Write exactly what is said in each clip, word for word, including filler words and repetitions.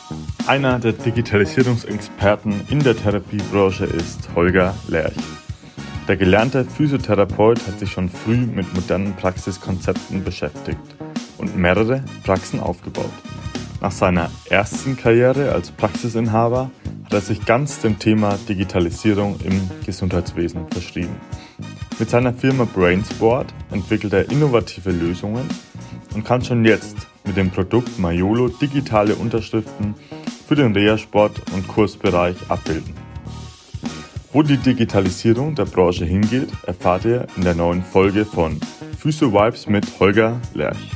Einer der Digitalisierungsexperten in der Therapiebranche ist Holger Lerch. Der gelernte Physiotherapeut hat sich schon früh mit modernen Praxiskonzepten beschäftigt und mehrere Praxen aufgebaut. Nach seiner ersten Karriere als Praxisinhaber hat er sich ganz dem Thema Digitalisierung im Gesundheitswesen verschrieben. Mit seiner Firma Brainsport entwickelt er innovative Lösungen und kann schon jetzt mit dem Produkt Maiolo digitale Unterschriften für den Reha-Sport- und Kursbereich abbilden. Wo die Digitalisierung der Branche hingeht, erfahrt ihr in der neuen Folge von Physio Vibes mit Holger Lerch.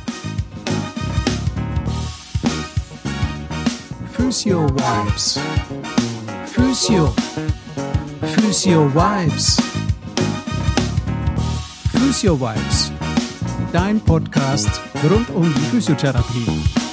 Physio Vibes. Physio. Physio Vibes. Physio Vibes. Dein Podcast rund um die Physiotherapie.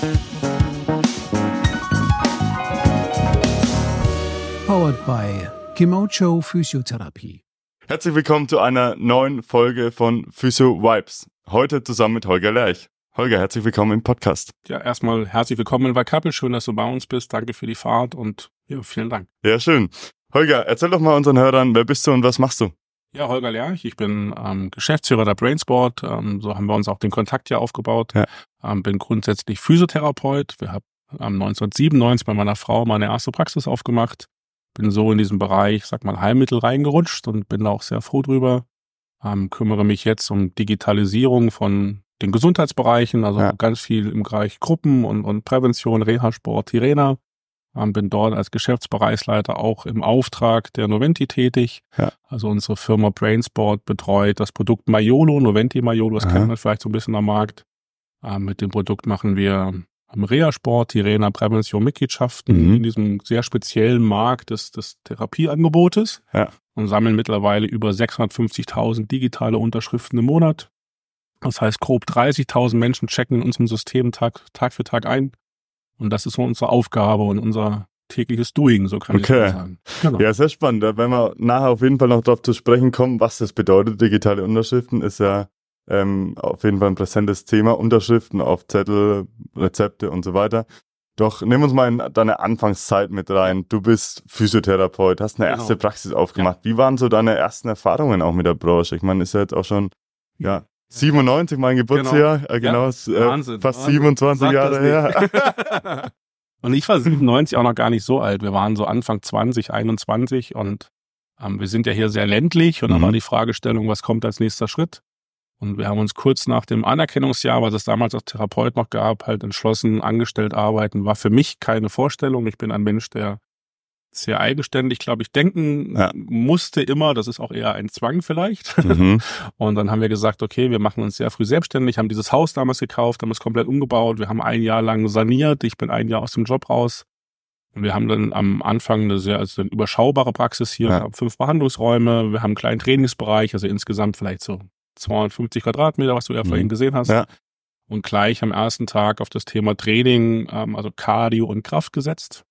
Powered by Kimocho Physiotherapie. Herzlich willkommen zu einer neuen Folge von Physio Vibes. Heute zusammen mit Holger Lerch. Holger, herzlich willkommen im Podcast. Ja, erstmal herzlich willkommen in Waikappel. Schön, dass du bei uns bist. Danke für die Fahrt und ja, vielen Dank. Ja, schön. Holger, erzähl doch mal unseren Hörern, wer bist du und was machst du? Ja, Holger Lerch, ich bin ähm, Geschäftsführer der Brainsport. Ähm, so haben wir uns auch den Kontakt hier aufgebaut. Ja. Ähm, bin grundsätzlich Physiotherapeut. Wir haben ähm, neunzehnhundertsiebenundneunzig bei meiner Frau meine erste Praxis aufgemacht. Bin so in diesem Bereich, sag mal, Heilmittel reingerutscht und bin da auch sehr froh drüber. Ähm, kümmere mich jetzt um Digitalisierung von den Gesundheitsbereichen, also ja. ganz viel im Bereich Gruppen und, und Prävention, Reha-Sport, Tirena. Ähm, bin dort als Geschäftsbereichsleiter auch im Auftrag der Noventi tätig. Ja. Also unsere Firma Brainsport betreut das Produkt Maiolo, Noventi Maiolo, das Aha. kennt man vielleicht so ein bisschen am Markt. Ähm, mit dem Produkt machen wir am Reha-Sport, Tirena, Prävention, Mitgliedschaften mhm. in diesem sehr speziellen Markt des, des Therapieangebotes ja. und sammeln mittlerweile über sechshundertfünfzigtausend digitale Unterschriften im Monat. Das heißt, grob dreißigtausend Menschen checken in unserem System Tag, Tag für Tag ein. Und das ist so unsere Aufgabe und unser tägliches Doing, so kann okay. ich sagen. Genau. Ja, sehr spannend. Wenn wir nachher auf jeden Fall noch darauf zu sprechen kommen, was das bedeutet, digitale Unterschriften, ist ja ähm, auf jeden Fall ein präsentes Thema. Unterschriften auf Zettel, Rezepte und so weiter. Doch nimm uns mal in deine Anfangszeit mit rein. Du bist Physiotherapeut, hast eine genau. erste Praxis aufgemacht. Ja. Wie waren so deine ersten Erfahrungen auch mit der Branche? Ich meine, ist ja jetzt auch schon, ja, siebenundneunzig, mein Geburtsjahr, genau, äh, genau ja, Wahnsinn, äh, fast Wahnsinn. siebenundzwanzig Sag Jahre her. Und ich war siebenundneunzig auch noch gar nicht so alt. Wir waren so Anfang zwanzig, einundzwanzig und ähm, wir sind ja hier sehr ländlich und mhm. dann war die Fragestellung, was kommt als nächster Schritt? Und wir haben uns kurz nach dem Anerkennungsjahr, was es damals als Therapeut noch gab, halt entschlossen, angestellt arbeiten. War für mich keine Vorstellung. Ich bin ein Mensch, der sehr eigenständig, glaube ich, denken ja. musste immer. Das ist auch eher ein Zwang vielleicht. Mhm. Und dann haben wir gesagt, okay, wir machen uns sehr früh selbstständig, haben dieses Haus damals gekauft, haben es komplett umgebaut. Wir haben ein Jahr lang saniert. Ich bin ein Jahr aus dem Job raus. Und wir haben dann am Anfang eine sehr also eine überschaubare Praxis hier. Ja. Wir haben fünf Behandlungsräume. Wir haben einen kleinen Trainingsbereich, also insgesamt vielleicht so zweihundertfünfzig Quadratmeter, was du ja mhm. vorhin gesehen hast. Ja. Und gleich am ersten Tag auf das Thema Training, also Cardio und Kraft gesetzt.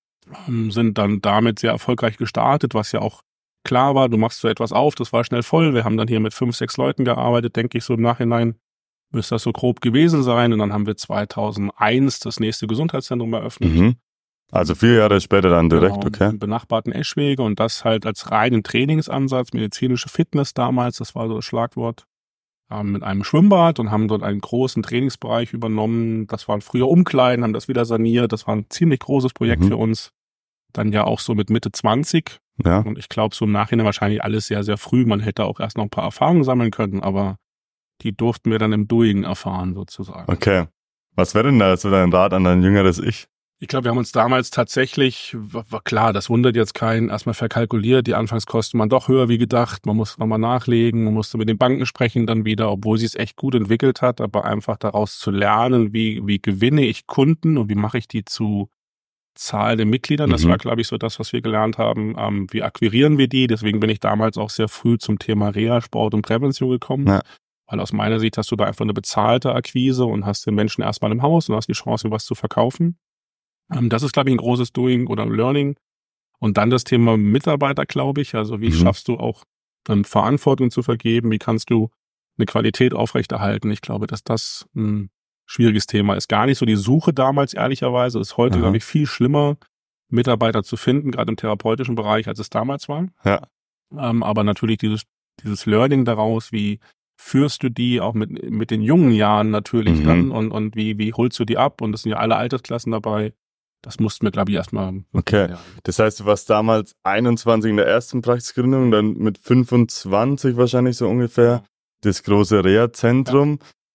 Sind dann damit sehr erfolgreich gestartet, was ja auch klar war, du machst so etwas auf, das war schnell voll. Wir haben dann hier mit fünf, sechs Leuten gearbeitet, denke ich so im Nachhinein müsste das so grob gewesen sein. Und dann haben wir zweitausendeins das nächste Gesundheitszentrum eröffnet. Mhm. Also vier Jahre später dann direkt, genau, okay. Im benachbarten Eschwege und das halt als reinen Trainingsansatz, medizinische Fitness damals, das war so das Schlagwort. Mit einem Schwimmbad und haben dort einen großen Trainingsbereich übernommen. Das waren früher Umkleiden, haben das wieder saniert. Das war ein ziemlich großes Projekt mhm. für uns. Dann ja auch so mit Mitte zwanzig. Ja. Und ich glaube, so im Nachhinein wahrscheinlich alles sehr, sehr früh. Man hätte auch erst noch ein paar Erfahrungen sammeln können, aber die durften wir dann im Doing erfahren sozusagen. Okay. Was wäre denn da so dein Rat an dein jüngeres Ich? Ich glaube, wir haben uns damals tatsächlich, war klar, das wundert jetzt keinen, erstmal verkalkuliert, die Anfangskosten waren doch höher wie gedacht, man musste nochmal nachlegen, man musste mit den Banken sprechen dann wieder, obwohl sie es echt gut entwickelt hat, aber einfach daraus zu lernen, wie wie gewinne ich Kunden und wie mache ich die zu Zahl der Mitgliedern, das mhm. war, glaube ich, so das, was wir gelernt haben, ähm, wie akquirieren wir die, deswegen bin ich damals auch sehr früh zum Thema Reha, Sport und Prävention gekommen. Ja. Weil aus meiner Sicht hast du da einfach eine bezahlte Akquise und hast den Menschen erstmal im Haus und hast die Chance, was zu verkaufen. Das ist, glaube ich, ein großes Doing oder Learning. Und dann das Thema Mitarbeiter, glaube ich. Also wie mhm. schaffst du auch ähm, Verantwortung zu vergeben? Wie kannst du eine Qualität aufrechterhalten? Ich glaube, dass das ein schwieriges Thema. Ist gar nicht so die Suche damals, ehrlicherweise. Ist heute, Aha. glaube ich, viel schlimmer, Mitarbeiter zu finden, gerade im therapeutischen Bereich, als es damals war. Ja. Ähm, aber natürlich dieses, dieses Learning daraus, wie führst du die auch mit, mit den jungen Jahren natürlich Mhm. dann und, und wie, wie holst du die ab? Und es sind ja alle Altersklassen dabei. Das mussten wir, glaube ich, erstmal. Okay. Ja. Das heißt, du warst damals einundzwanzig in der ersten Praxisgründung, dann mit fünfundzwanzig wahrscheinlich so ungefähr das große Reha-Zentrum.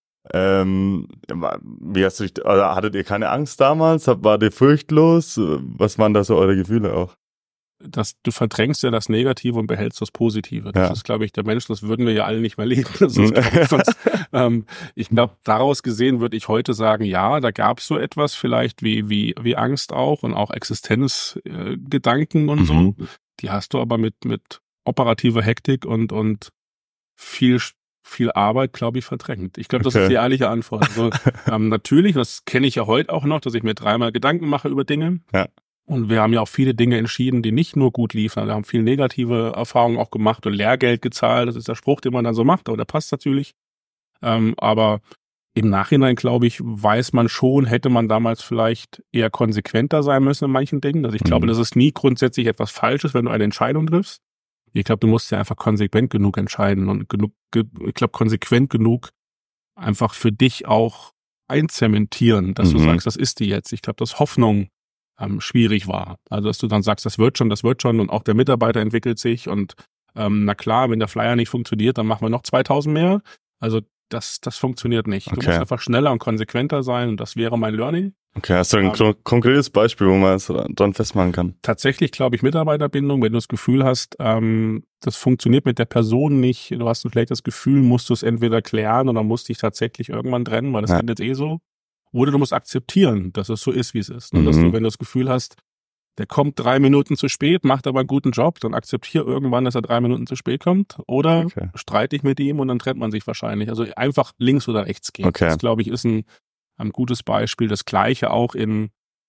Ähm, wie hast du dich, also hattet ihr keine Angst damals? War ihr furchtlos? Was waren da so eure Gefühle auch? Das, du verdrängst ja das Negative und behältst das Positive. Das Ja. ist, glaube ich, der Mensch, das würden wir ja alle nicht mehr leben. Das ist, glaub ich, sonst, ähm, ich glaube, daraus gesehen würde ich heute sagen, ja, da gab es so etwas vielleicht wie, wie, wie Angst auch und auch Existenzgedanken äh, und Mhm. so. Die hast du aber mit, mit operativer Hektik und, und viel, viel Arbeit, glaube ich, verdrängt. Ich glaube, das Okay. ist die ehrliche Antwort. Also, ähm, natürlich, das kenne ich ja heute auch noch, dass ich mir dreimal Gedanken mache über Dinge. Ja. Und wir haben ja auch viele Dinge entschieden, die nicht nur gut liefen. Also wir haben viel negative Erfahrungen auch gemacht und Lehrgeld gezahlt. Das ist der Spruch, den man dann so macht, aber der passt natürlich. Ähm, aber im Nachhinein, glaube ich, weiß man schon, hätte man damals vielleicht eher konsequenter sein müssen in manchen Dingen. Also ich glaube, Mhm. das ist nie grundsätzlich etwas Falsches, wenn du eine Entscheidung triffst. Ich glaube, du musst ja einfach konsequent genug entscheiden und genug, ge- ich glaube, konsequent genug einfach für dich auch einzementieren, dass Mhm. du sagst, das ist die jetzt. Ich glaube, dass Hoffnung ähm, schwierig war. Also, dass du dann sagst, das wird schon, das wird schon und auch der Mitarbeiter entwickelt sich und ähm, na klar, wenn der Flyer nicht funktioniert, dann machen wir noch zweitausend mehr. Also, das, das funktioniert nicht. Du Okay. musst einfach schneller und konsequenter sein und das wäre mein Learning. Okay, hast du ein Ähm, kon- konkretes Beispiel, wo man es dran festmachen kann? Tatsächlich, glaube ich, Mitarbeiterbindung, wenn du das Gefühl hast, ähm, das funktioniert mit der Person nicht, du hast vielleicht das Gefühl, musst du es entweder klären oder musst dich tatsächlich irgendwann trennen, weil das Ja. endet eh so. Oder du musst akzeptieren, dass es so ist, wie es ist. Ne? Dass Mhm. du, wenn du das Gefühl hast, der kommt drei Minuten zu spät, macht aber einen guten Job, dann akzeptier irgendwann, dass er drei Minuten zu spät kommt. Oder Okay. streite ich mit ihm und dann trennt man sich wahrscheinlich. Also einfach links oder rechts gehen. Okay. Das, glaube ich, ist ein, ein gutes Beispiel. Das Gleiche auch in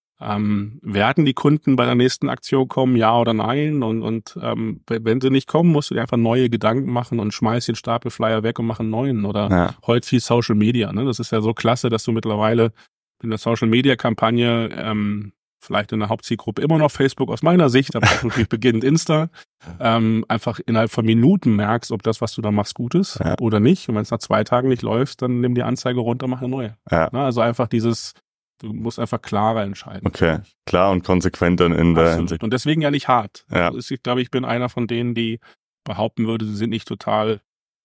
Ähm, werden die Kunden bei der nächsten Aktion kommen, ja oder nein? Und, und ähm, wenn sie nicht kommen, musst du dir einfach neue Gedanken machen und schmeiß den Stapelflyer weg und mach einen neuen. Oder Ja. heute viel Social Media. Ne? Das ist ja so klasse, dass du mittlerweile in der Social Media Kampagne ähm, vielleicht in der Hauptzielgruppe immer noch Facebook aus meiner Sicht, aber auch natürlich beginnend Insta, ähm, einfach innerhalb von Minuten merkst, ob das, was du da machst, gut ist Ja. oder nicht. Und wenn es nach zwei Tagen nicht läuft, dann nimm die Anzeige runter, mach eine neue. Ja. Ne? Also einfach dieses Du musst einfach klarer entscheiden. Okay, klar und konsequent dann in der Absolut. Hinsicht. Und deswegen ja nicht hart. Ja. Also ich glaube, ich bin einer von denen, die behaupten würde, sie sind nicht total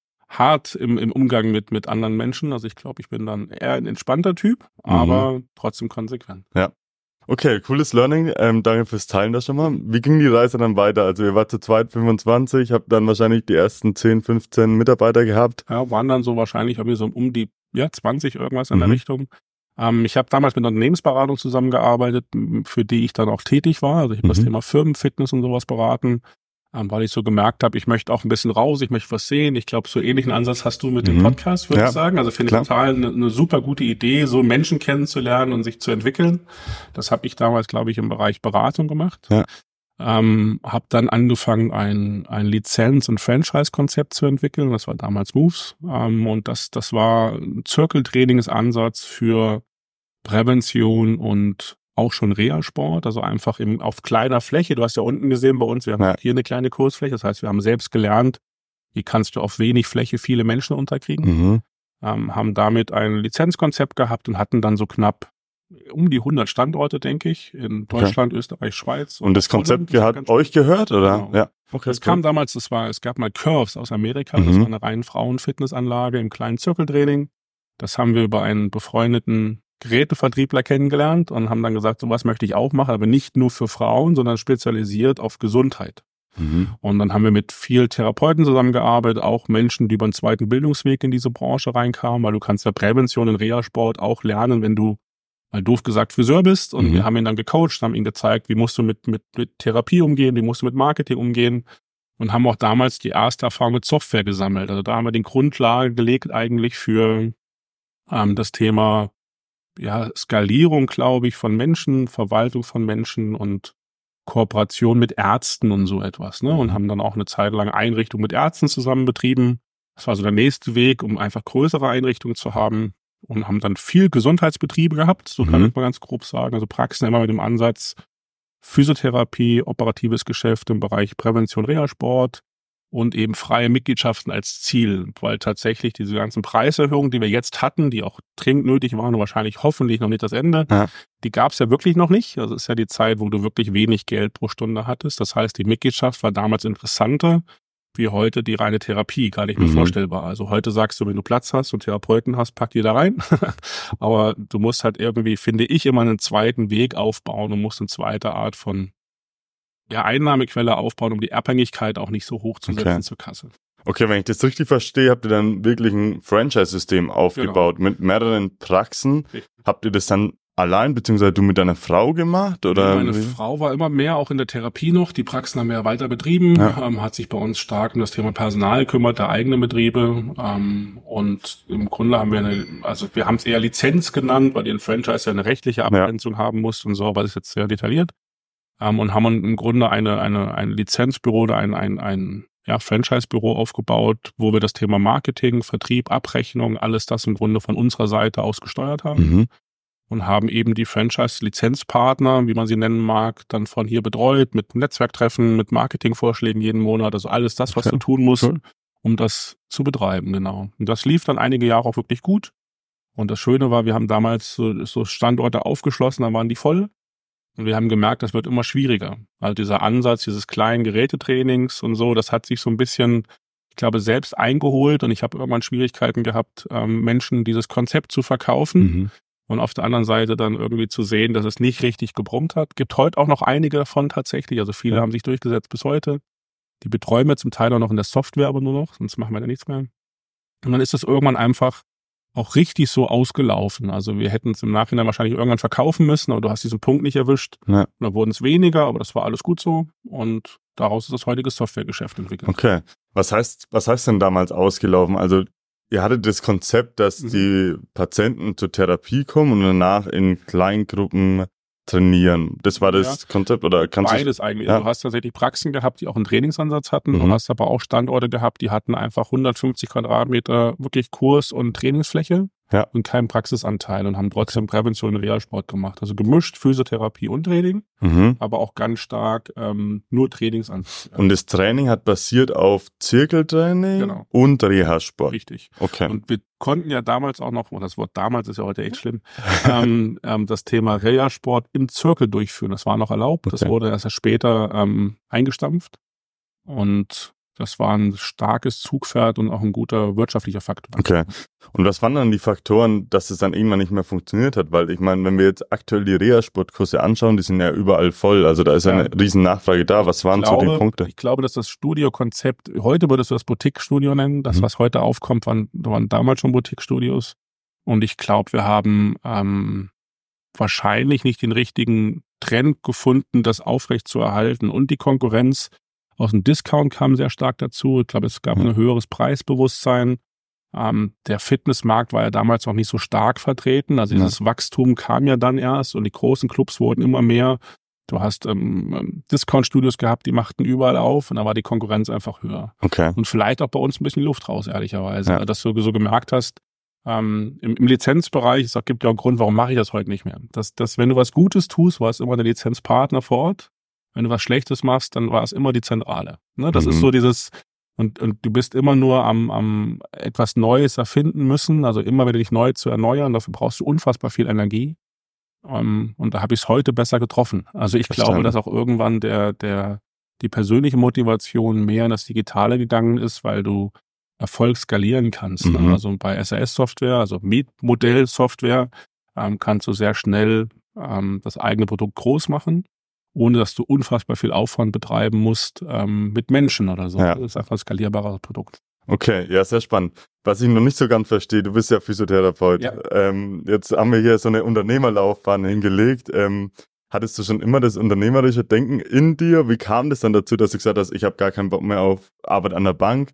hart im, im Umgang mit, mit anderen Menschen. Also ich glaube, ich bin dann eher ein entspannter Typ, aber Mhm. trotzdem konsequent. Okay, cooles Learning. Ähm, danke fürs Teilen da schon mal. Wie ging die Reise dann weiter? Also ihr wart zu zweit fünfundzwanzig, habt dann wahrscheinlich die ersten zehn, fünfzehn Mitarbeiter gehabt. Ja, waren dann so wahrscheinlich, haben wir so um die ja, zwanzig irgendwas in der Mhm. Richtung. Ähm, ich habe damals mit einer Unternehmensberatung zusammengearbeitet, m, für die ich dann auch tätig war. Also ich habe das Mhm. Thema Firmenfitness und sowas beraten, ähm, weil ich so gemerkt habe, ich möchte auch ein bisschen raus, ich möchte was sehen. Ich glaube, so ähnlichen Ansatz hast du mit dem Mhm. Podcast, würde Ja, ich sagen. Also finde klar. ich total eine, eine super gute Idee, so Menschen kennenzulernen und sich zu entwickeln. Das habe ich damals, glaube ich, im Bereich Beratung gemacht. Ja. Ähm, habe dann angefangen, ein, ein Lizenz- und Franchise-Konzept zu entwickeln. Das war damals Moves. Ähm, und das, das war ein Zirkeltrainingsansatz für Prävention und auch schon Reha-Sport. Also einfach im, auf kleiner Fläche. Du hast ja unten gesehen bei uns, wir haben Ja. hier eine kleine Kursfläche. Das heißt, wir haben selbst gelernt, wie kannst du auf wenig Fläche viele Menschen unterkriegen. Mhm. Ähm, haben damit ein Lizenzkonzept gehabt und hatten dann so knapp um die hundert Standorte, denke ich, in Deutschland, Österreich, Schweiz. Und das Konzept Holland. hat Ganz- euch gehört, oder? Genau. Ja. Okay. Das kam damals, das war, es gab mal Curves aus Amerika, das Mhm. war eine rein Frauen-Fitnessanlage im kleinen Zirkeltraining. Das haben wir über einen befreundeten Gerätevertriebler kennengelernt und haben dann gesagt, sowas möchte ich auch machen, aber nicht nur für Frauen, sondern spezialisiert auf Gesundheit. Mhm. Und dann haben wir mit vielen Therapeuten zusammengearbeitet, auch Menschen, die über einen zweiten Bildungsweg in diese Branche reinkamen, weil du kannst ja Prävention in Reha-Sport auch lernen, wenn du, mal doof gesagt, Friseur bist. Und Mhm. wir haben ihn dann gecoacht, haben ihm gezeigt, wie musst du mit, mit, mit Therapie umgehen, wie musst du mit Marketing umgehen. Und haben auch damals die erste Erfahrung mit Software gesammelt. Also da haben wir den Grundlage gelegt eigentlich für ähm, das Thema ja, Skalierung, glaube ich, von Menschen, Verwaltung von Menschen und Kooperation mit Ärzten und so etwas. Ne? Und haben dann auch eine Zeit lang Einrichtungen mit Ärzten zusammen betrieben. Das war so der nächste Weg, um einfach größere Einrichtungen zu haben. und haben dann viel Gesundheitsbetriebe gehabt, so kann Mhm. ich mal ganz grob sagen. Also Praxen immer mit dem Ansatz Physiotherapie, operatives Geschäft im Bereich Prävention, Reha-Sport und eben freie Mitgliedschaften als Ziel, weil tatsächlich diese ganzen Preiserhöhungen, die wir jetzt hatten, die auch dringend nötig waren und wahrscheinlich hoffentlich noch nicht das Ende, Ja. die gab es ja wirklich noch nicht. Also es ist ja die Zeit, wo du wirklich wenig Geld pro Stunde hattest. Das heißt, die Mitgliedschaft war damals interessanter wie heute die reine Therapie, gar nicht mehr Mhm. vorstellbar. Also heute sagst du, wenn du Platz hast und Therapeuten hast, pack die da rein. Aber du musst halt irgendwie, finde ich, immer einen zweiten Weg aufbauen und musst eine zweite Art von ja, Einnahmequelle aufbauen, um die Abhängigkeit auch nicht so hoch zu setzen Okay. zur Kasse. Okay, wenn ich das richtig verstehe, habt ihr dann wirklich ein Franchise-System aufgebaut mit mehreren Praxen. Richtig. Habt ihr das dann allein, beziehungsweise du mit deiner Frau gemacht? Oder? Meine wie? Frau war immer mehr auch in der Therapie noch. Die Praxen haben wir weiter betrieben, Ja. ähm, hat sich bei uns stark um das Thema Personal gekümmert, der eigene Betriebe. Ähm, und im Grunde haben wir eine, also wir haben es eher Lizenz genannt, weil die ein Franchise ja eine rechtliche Abgrenzung haben muss und so, aber das ist jetzt sehr detailliert. Ähm, und haben im Grunde eine, eine, ein Lizenzbüro oder ein, ein, ein ja, Franchise-Büro aufgebaut, wo wir das Thema Marketing, Vertrieb, Abrechnung, alles das im Grunde von unserer Seite aus gesteuert haben. Mhm. Und haben eben die Franchise-Lizenzpartner, wie man sie nennen mag, dann von hier betreut, mit Netzwerktreffen, mit Marketingvorschlägen jeden Monat, also alles das, was Okay. du tun musst, Cool. um das zu betreiben, genau. Und das lief dann einige Jahre auch wirklich gut. Und das Schöne war, wir haben damals so, so Standorte aufgeschlossen, dann waren die voll. Und wir haben gemerkt, das wird immer schwieriger. Also dieser Ansatz dieses kleinen Gerätetrainings und so, das hat sich so ein bisschen, ich glaube, selbst eingeholt. Und ich habe irgendwann Schwierigkeiten gehabt, ähm, Menschen dieses Konzept zu verkaufen. Mhm. Und auf der anderen Seite dann irgendwie zu sehen, dass es nicht richtig gebrummt hat. Gibt heute auch noch einige davon tatsächlich. Also viele Ja. haben sich durchgesetzt bis heute. Die betreuen wir zum Teil auch noch in der Software, aber nur noch, sonst machen wir da nichts mehr. Und dann ist das irgendwann einfach auch richtig so ausgelaufen. Also wir hätten es im Nachhinein wahrscheinlich irgendwann verkaufen müssen, aber du hast diesen Punkt nicht erwischt. Ja. Und dann wurden es weniger, aber das war alles gut so. Und daraus ist das heutige Softwaregeschäft entwickelt. Okay. Was heißt, was heißt denn damals ausgelaufen? Also, ihr hattet das Konzept, dass Mhm. die Patienten zur Therapie kommen und danach in Kleingruppen trainieren. Das war das Konzept, oder kannst du? Beides eigentlich. Ja. Also du hast tatsächlich Praxen gehabt, die auch einen Trainingsansatz hatten. Mhm. Du hast aber auch Standorte gehabt, die hatten einfach hundertfünfzig Quadratmeter wirklich Kurs- und Trainingsfläche Ja. und keinen Praxisanteil und haben trotzdem Prävention und Reha-Sport gemacht. Also gemischt Physiotherapie und Training, Mhm. aber auch ganz stark ähm, nur Trainingsanteil. Und das Training hat basiert auf Zirkeltraining Genau. und Reha-Sport. Richtig. Okay. Und wir konnten ja damals auch noch, und das Wort damals ist ja heute echt schlimm, ähm, ähm, das Thema Reha-Sport im Zirkel durchführen. Das war noch erlaubt. Das Okay. wurde erst später ähm, eingestampft. Und das war ein starkes Zugpferd und auch ein guter wirtschaftlicher Faktor. Okay. Und was waren dann die Faktoren, dass es dann irgendwann nicht mehr funktioniert hat? Weil ich meine, wenn wir jetzt aktuell die Reha-Sportkurse anschauen, die sind ja überall voll. Also da ist ja Ja. eine riesen Nachfrage da. Was waren Ich so glaube, die Punkte? Ich glaube, dass das Studiokonzept, heute würdest du das Boutique-Studio nennen. Das, Mhm. was heute aufkommt, waren, waren damals schon Boutique-Studios. Und ich glaube, wir haben ähm, wahrscheinlich nicht den richtigen Trend gefunden, das aufrecht zu erhalten. Und die Konkurrenz aus dem Discount kam sehr stark dazu. Ich glaube, es gab Mhm. ein höheres Preisbewusstsein. Ähm, der Fitnessmarkt war ja damals noch nicht so stark vertreten. Also Ja. dieses Wachstum kam ja dann erst und die großen Clubs wurden immer mehr. Du hast ähm, Discount-Studios gehabt, die machten überall auf und da war die Konkurrenz einfach höher. Okay. Und vielleicht auch bei uns ein bisschen Luft raus, ehrlicherweise. Ja. Dass du so gemerkt hast, ähm, im, im Lizenzbereich, es gibt ja auch einen Grund, warum mache ich das heute nicht mehr. Dass, dass wenn du was Gutes tust, war es immer der Lizenzpartner vor Ort. Wenn du was Schlechtes machst, dann war es immer die Zentrale. Ne? Das Mhm. ist so dieses, und, und du bist immer nur am, am etwas Neues erfinden müssen, also immer wieder dich neu zu erneuern, dafür brauchst du unfassbar viel Energie. Um, und da habe ich es heute besser getroffen. Also ich Verstanden. glaube, dass auch irgendwann der, der, die persönliche Motivation mehr in das Digitale gegangen ist, weil du Erfolg skalieren kannst. Mhm. Ne? Also bei S R S-Software, also Mietmodell-Software, ähm, kannst du sehr schnell ähm, das eigene Produkt groß machen, ohne dass du unfassbar viel Aufwand betreiben musst ähm, mit Menschen oder so. Ja. Das ist einfach ein skalierbares Produkt. Okay, ja, sehr spannend. Was ich noch nicht so ganz verstehe, du bist ja Physiotherapeut. Ja. Ähm, jetzt haben wir hier so eine Unternehmerlaufbahn hingelegt. Ähm, hattest du schon immer das unternehmerische Denken in dir? Wie kam das dann dazu, dass du gesagt hast, ich habe gar keinen Bock mehr auf Arbeit an der Bank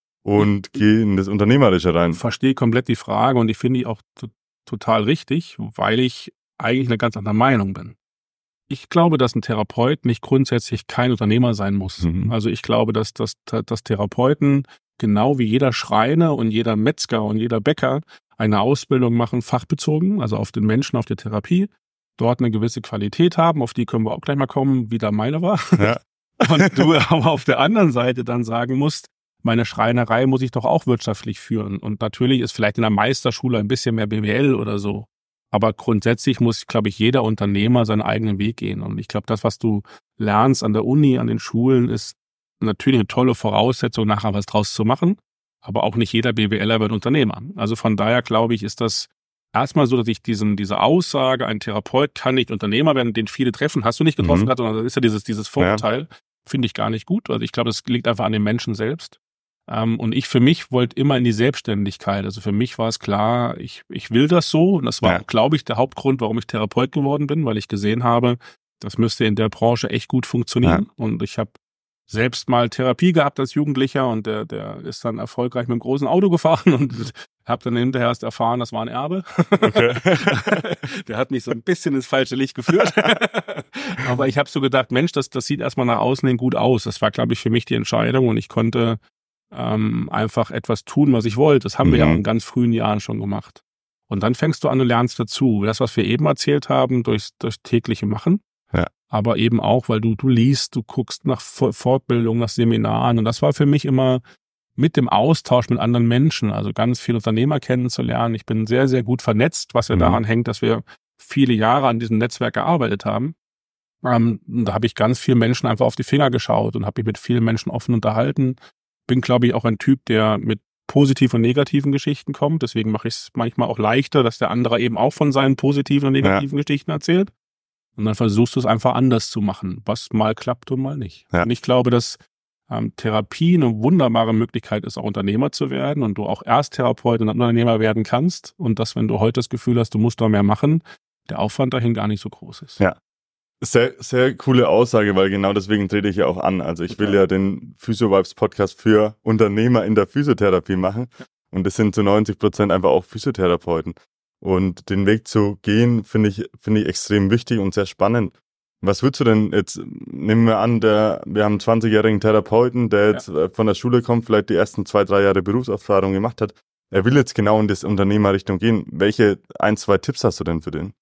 und gehe in das Unternehmerische rein? Ich verstehe komplett die Frage und ich finde die auch t- total richtig, weil ich eigentlich eine ganz andere Meinung bin. Ich glaube, dass ein Therapeut nicht grundsätzlich kein Unternehmer sein muss. Mhm. Also ich glaube, dass, dass, dass Therapeuten genau wie jeder Schreiner und jeder Metzger und jeder Bäcker eine Ausbildung machen, fachbezogen, also auf den Menschen, auf die Therapie, dort eine gewisse Qualität haben, auf die können wir auch gleich mal kommen, wie da meine war. Ja. Und du aber auf der anderen Seite dann sagen musst, meine Schreinerei muss ich doch auch wirtschaftlich führen. Und natürlich ist vielleicht in der Meisterschule ein bisschen mehr B W L oder so. Aber grundsätzlich muss, glaube ich, jeder Unternehmer seinen eigenen Weg gehen. Und ich glaube, das, was du lernst an der Uni, an den Schulen, ist natürlich eine tolle Voraussetzung, nachher was draus zu machen. Aber auch nicht jeder BWLer wird Unternehmer. Also von daher, glaube ich, ist das erstmal so, dass ich diesen, diese Aussage, ein Therapeut kann nicht Unternehmer werden, den viele treffen, hast du nicht getroffen, mhm. sondern das ist ja dieses, dieses Vorurteil, ja. Finde ich gar nicht gut. Also ich glaube, das liegt einfach an den Menschen selbst. Ähm, und ich für mich wollte immer in die Selbstständigkeit. Also für mich war es klar, ich, ich will das so. Und das war, ja. glaube ich, der Hauptgrund, warum ich Therapeut geworden bin, weil ich gesehen habe, das müsste in der Branche echt gut funktionieren. Ja. Und ich habe selbst mal Therapie gehabt als Jugendlicher und der, der ist dann erfolgreich mit einem großen Auto gefahren und habe dann hinterher erst erfahren, das war ein Erbe. Okay. Der hat mich so ein bisschen ins falsche Licht geführt. Aber ich habe so gedacht, Mensch, das, das sieht erstmal nach außen hin gut aus. Das war, glaube ich, für mich die Entscheidung und ich konnte ähm, einfach etwas tun, was ich wollte. Das haben mhm. wir ja in ganz frühen Jahren schon gemacht. Und dann fängst du an, du lernst dazu. Das, was wir eben erzählt haben, durchs, durchs tägliche Machen. Ja. Aber eben auch, weil du du liest, du guckst nach Fortbildung, nach Seminaren. Und das war für mich immer mit dem Austausch mit anderen Menschen, also ganz viele Unternehmer kennenzulernen. Ich bin sehr, sehr gut vernetzt, was ja mhm. daran hängt, dass wir viele Jahre an diesem Netzwerk gearbeitet haben. Ähm, da habe ich ganz vielen Menschen einfach auf die Finger geschaut und habe mich mit vielen Menschen offen unterhalten. Bin, glaube ich, auch ein Typ, der mit positiven und negativen Geschichten kommt. Deswegen mache ich es manchmal auch leichter, dass der andere eben auch von seinen positiven und negativen ja. Geschichten erzählt. Und dann versuchst du es einfach anders zu machen, was mal klappt und mal nicht. Ja. Und ich glaube, dass ähm, Therapie eine wunderbare Möglichkeit ist, auch Unternehmer zu werden und du auch erst Therapeut und dann Unternehmer werden kannst. Und dass, wenn du heute das Gefühl hast, du musst da mehr machen, der Aufwand dahin gar nicht so groß ist. Ja, sehr, sehr coole Aussage, weil genau deswegen trete ich ja auch an. Also ich will ja, ja den Physio-Vibes-Podcast für Unternehmer in der Physiotherapie machen. Ja. Und das sind zu neunzig Prozent einfach auch Physiotherapeuten. Und den Weg zu gehen, finde ich, finde ich extrem wichtig und sehr spannend. Was würdest du denn jetzt, nehmen wir an, der, wir haben einen zwanzigjährigen Therapeuten, der jetzt ja. von der Schule kommt, vielleicht die ersten zwei, drei Jahre Berufserfahrung gemacht hat. Er will jetzt genau in das Unternehmerrichtung gehen. Welche ein, zwei Tipps hast du denn für den?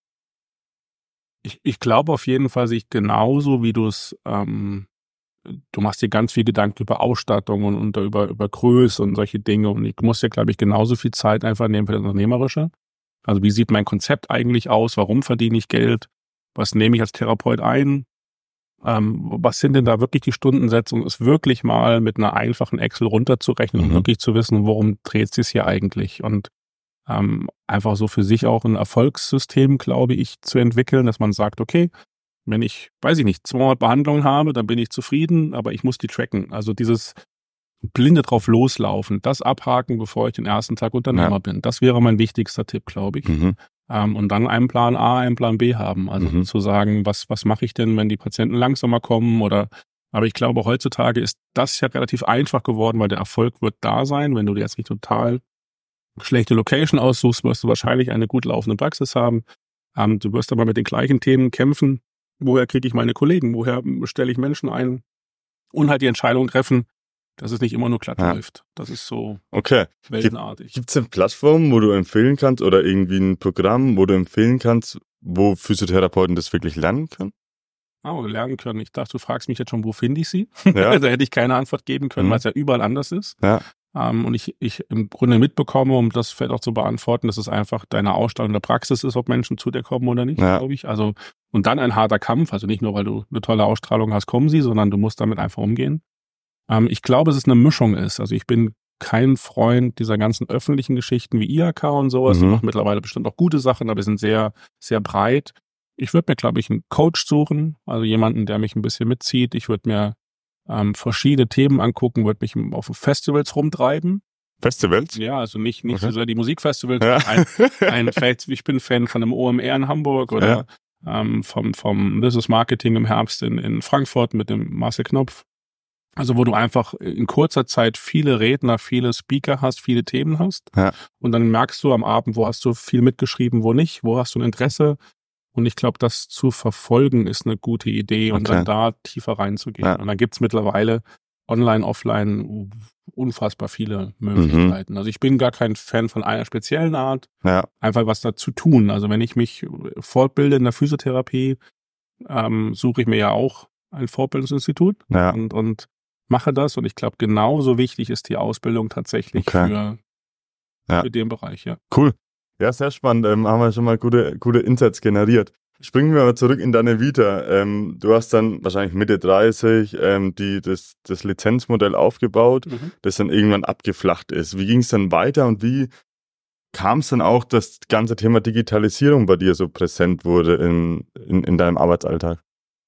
Ich, ich glaube auf jeden Fall, sich genauso wie du es, ähm, du machst dir ganz viel Gedanken über Ausstattung und, und über, über Größe und solche Dinge. Und ich muss dir, glaube ich, genauso viel Zeit einfach nehmen für das Unternehmerische. Also wie sieht mein Konzept eigentlich aus? Warum verdiene ich Geld? Was nehme ich als Therapeut ein? Ähm, was sind denn da wirklich die Stundensätze? Um es wirklich mal mit einer einfachen Excel runterzurechnen mhm. und wirklich zu wissen, worum dreht es sich hier eigentlich? Und ähm, einfach so für sich auch ein Erfolgssystem, glaube ich, zu entwickeln, dass man sagt, okay, wenn ich, weiß ich nicht, zweihundert Behandlungen habe, dann bin ich zufrieden, aber ich muss die tracken. Also dieses blinde drauf loslaufen, das abhaken, bevor ich den ersten Tag Unternehmer ja. bin. Das wäre mein wichtigster Tipp, glaube ich. Mhm. Ähm, und dann einen Plan A, einen Plan B haben. Also mhm. zu sagen, was was mache ich denn, wenn die Patienten langsamer kommen oder, aber ich glaube, heutzutage ist das ja relativ einfach geworden, weil der Erfolg wird da sein. Wenn du dir jetzt nicht total schlechte Location aussuchst, wirst du wahrscheinlich eine gut laufende Praxis haben. Ähm, du wirst aber mit den gleichen Themen kämpfen. Woher kriege ich meine Kollegen? Woher stelle ich Menschen ein? Und halt die Entscheidung treffen, dass es nicht immer nur glatt ja. läuft. Das ist so okay. weltenartig. Gibt es eine Plattform, wo du empfehlen kannst oder irgendwie ein Programm, wo du empfehlen kannst, wo Physiotherapeuten das wirklich lernen können? Ah, lernen können. Ich dachte, du fragst mich jetzt schon, wo finde ich sie? Ja. Da hätte ich keine Antwort geben können, mhm. weil es ja überall anders ist. Ja. Um, und ich, ich im Grunde mitbekomme, um das vielleicht auch zu beantworten, dass es einfach deine Ausstattung der Praxis ist, ob Menschen zu dir kommen oder nicht, ja. glaube ich. Also, und dann ein harter Kampf, also nicht nur, weil du eine tolle Ausstrahlung hast, kommen sie, sondern du musst damit einfach umgehen. Um, ich glaube, dass es eine Mischung ist. Also ich bin kein Freund dieser ganzen öffentlichen Geschichten wie I H K und sowas. Mhm. Die machen mittlerweile bestimmt auch gute Sachen, aber sind sehr, sehr breit. Ich würde mir, glaube ich, einen Coach suchen, also jemanden, der mich ein bisschen mitzieht. Ich würde mir Ähm, verschiedene Themen angucken, würde mich auf Festivals rumtreiben. Festivals? Ja, also nicht nicht okay. so sehr die Musikfestivals. Ja. Ein, ein, vielleicht, ich bin Fan von einem O M R in Hamburg oder ja. ähm, vom vom This is Marketing im Herbst in, in Frankfurt mit dem Marcel Knopf. Also wo du einfach in kurzer Zeit viele Redner, viele Speaker hast, viele Themen hast. Ja. Und dann merkst du am Abend, wo hast du viel mitgeschrieben, wo nicht, wo hast du ein Interesse. Und ich glaube, das zu verfolgen ist eine gute Idee und okay. dann da tiefer reinzugehen. Ja. Und dann gibt's mittlerweile online, offline unfassbar viele Möglichkeiten. Mhm. Also ich bin gar kein Fan von einer speziellen Art. Ja. Einfach was dazu tun. Also wenn ich mich fortbilde in der Physiotherapie, ähm, suche ich mir ja auch ein Fortbildungsinstitut ja. und, und mache das. Und ich glaube, genauso wichtig ist die Ausbildung tatsächlich okay. für, ja. für den Bereich. Ja. Cool. Ja, sehr spannend. Ähm, haben wir schon mal gute, gute Insights generiert. Springen wir mal zurück in deine Vita. Ähm, du hast dann wahrscheinlich Mitte dreißig ähm, die, das, das Lizenzmodell aufgebaut, mhm. das dann irgendwann abgeflacht ist. Wie ging es dann weiter und wie kam es dann auch, dass das ganze Thema Digitalisierung bei dir so präsent wurde in, in, in deinem Arbeitsalltag?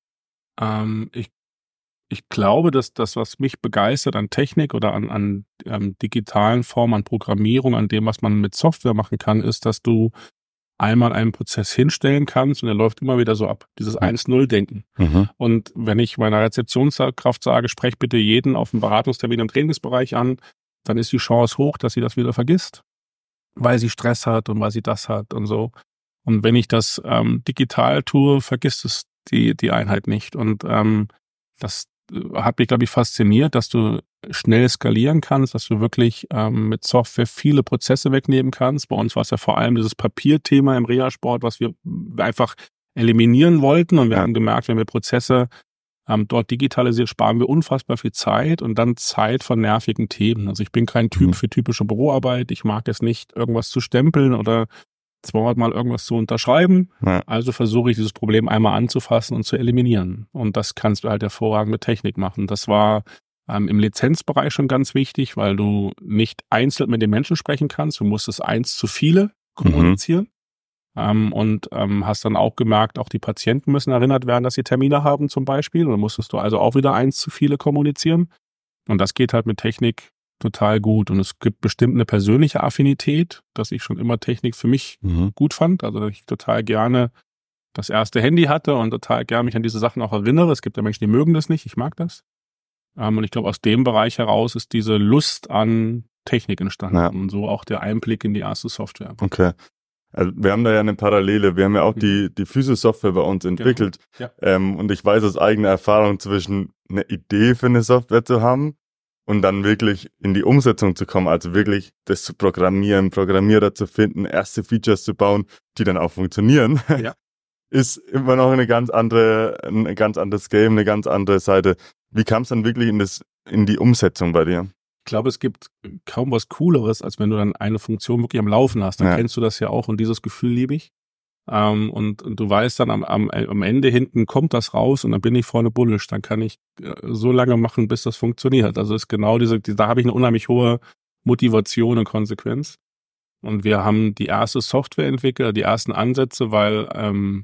Ähm, ich, ich glaube, dass das, was mich begeistert an Technik oder an, an ähm, digitalen Formen, an Programmierung, an dem, was man mit Software machen kann, ist, dass du einmal einen Prozess hinstellen kannst und er läuft immer wieder so ab. Dieses mhm. eins null Denken. Mhm. Und wenn ich meiner Rezeptionskraft sage, sprech bitte jeden auf dem Beratungstermin im Trainingsbereich an, dann ist die Chance hoch, dass sie das wieder vergisst, weil sie Stress hat und weil sie das hat und so. Und wenn ich das ähm, digital tue, vergisst es die, die Einheit nicht. Und ähm, das hat mich, glaube ich, fasziniert, dass du schnell skalieren kannst, dass du wirklich ähm, mit Software viele Prozesse wegnehmen kannst. Bei uns war es ja vor allem dieses Papierthema im Reha-Sport, was wir einfach eliminieren wollten. Und wir ja. haben gemerkt, wenn wir Prozesse ähm, dort digitalisiert, sparen wir unfassbar viel Zeit und dann Zeit von nervigen Themen. Also ich bin kein Typ mhm. für typische Büroarbeit. Ich mag es nicht, irgendwas zu stempeln oder zweihundert Mal irgendwas zu unterschreiben. Ja. Also versuche ich, dieses Problem einmal anzufassen und zu eliminieren. Und das kannst du halt hervorragend mit Technik machen. Das war ähm, im Lizenzbereich schon ganz wichtig, weil du nicht einzeln mit den Menschen sprechen kannst. Du musstest eins zu viele kommunizieren. Mhm. Ähm, und ähm, hast dann auch gemerkt, auch die Patienten müssen erinnert werden, dass sie Termine haben zum Beispiel. Und dann musstest du also auch wieder eins zu viele kommunizieren. Und das geht halt mit Technik total gut. Und es gibt bestimmt eine persönliche Affinität, dass ich schon immer Technik für mich mhm. gut fand. Also dass ich total gerne das erste Handy hatte und total gerne mich an diese Sachen auch erinnere. Es gibt ja Menschen, die mögen das nicht. Ich mag das. Ähm, und ich glaube, aus dem Bereich heraus ist diese Lust an Technik entstanden. Ja. Und so auch der Einblick in die erste Software. Okay. Also wir haben da ja eine Parallele. Wir haben ja auch mhm. die, die Physio-Software bei uns entwickelt. Genau. Ja. Ähm, und ich weiß aus eigener Erfahrung, zwischen eine Idee für eine Software zu haben und dann wirklich in die Umsetzung zu kommen, also wirklich das zu programmieren, Programmierer zu finden, erste Features zu bauen, die dann auch funktionieren, ja. ist immer noch eine ganz andere, ein ganz anderes Game, eine ganz andere Seite. Wie kam es dann wirklich in das, in die Umsetzung bei dir? Ich glaube, es gibt kaum was Cooleres, als wenn du dann eine Funktion wirklich am Laufen hast. Dann ja. kennst du das ja auch und dieses Gefühl liebe ich. Ähm, und, und du weißt dann am, am, am Ende hinten kommt das raus und dann bin ich vorne bullisch. Dann kann ich äh, so lange machen, bis das funktioniert. Also ist genau diese, die, da habe ich eine unheimlich hohe Motivation und Konsequenz. Und wir haben die erste Software entwickelt, die ersten Ansätze, weil ähm,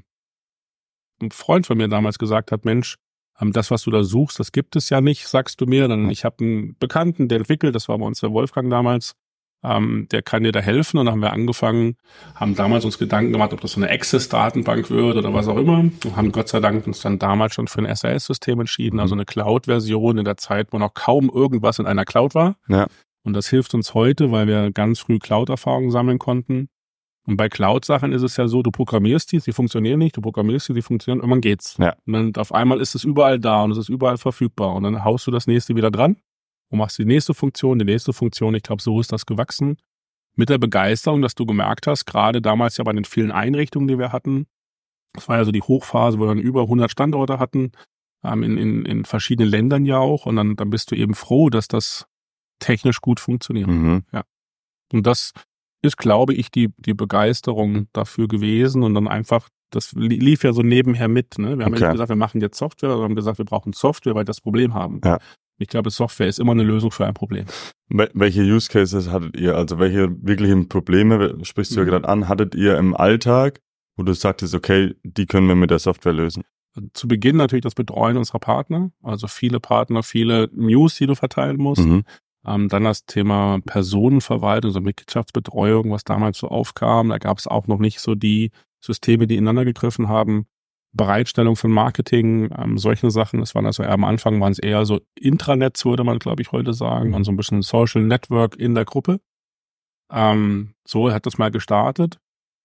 ein Freund von mir damals gesagt hat, Mensch, ähm, das, was du da suchst, das gibt es ja nicht, sagst du mir. Dann ich habe einen Bekannten, der entwickelt, das war bei uns der Wolfgang damals. Ähm, der kann dir da helfen und dann haben wir angefangen, haben damals uns Gedanken gemacht, ob das so eine Access-Datenbank wird oder was auch immer und haben Gott sei Dank uns dann damals schon für ein S A S-System entschieden, also eine Cloud-Version in der Zeit, wo noch kaum irgendwas in einer Cloud war. Ja. Und das hilft uns heute, weil wir ganz früh Cloud-Erfahrungen sammeln konnten. Und bei Cloud-Sachen ist es ja so, du programmierst die, sie funktionieren nicht, du programmierst die, sie funktionieren, irgendwann geht's. Ja. Und dann auf einmal ist es überall da und es ist überall verfügbar und dann haust du das nächste wieder dran. Und machst die nächste Funktion, die nächste Funktion. Ich glaube, so ist das gewachsen. Mit der Begeisterung, dass du gemerkt hast, gerade damals ja bei den vielen Einrichtungen, die wir hatten. Das war ja so die Hochphase, wo wir dann über hundert Standorte hatten, ähm, in, in, in verschiedenen Ländern ja auch. Und dann, dann bist du eben froh, dass das technisch gut funktioniert. Mhm. Ja. Und das ist, glaube ich, die, die Begeisterung dafür gewesen. Und dann einfach, das lief ja so nebenher mit. Ne? Wir haben okay. ja nicht gesagt, wir machen jetzt Software, sondern wir haben gesagt, wir brauchen Software, weil wir das Problem haben. Ja. Ich glaube, Software ist immer eine Lösung für ein Problem. Welche Use Cases hattet ihr? Also welche wirklichen Probleme, sprichst du ja mhm. gerade an, hattet ihr im Alltag, wo du sagtest, okay, die können wir mit der Software lösen? Zu Beginn natürlich das Betreuen unserer Partner. Also viele Partner, viele News, die du verteilen musst. Mhm. Ähm, dann das Thema Personenverwaltung, also Mitgliedschaftsbetreuung, was damals so aufkam. Da gab es auch noch nicht so die Systeme, die ineinander gegriffen haben. Bereitstellung von Marketing, ähm, solche Sachen. Das waren also eher am Anfang waren es eher so Intranets, würde man, glaube ich, heute sagen, und so ein bisschen Social Network in der Gruppe. Ähm, so hat das mal gestartet.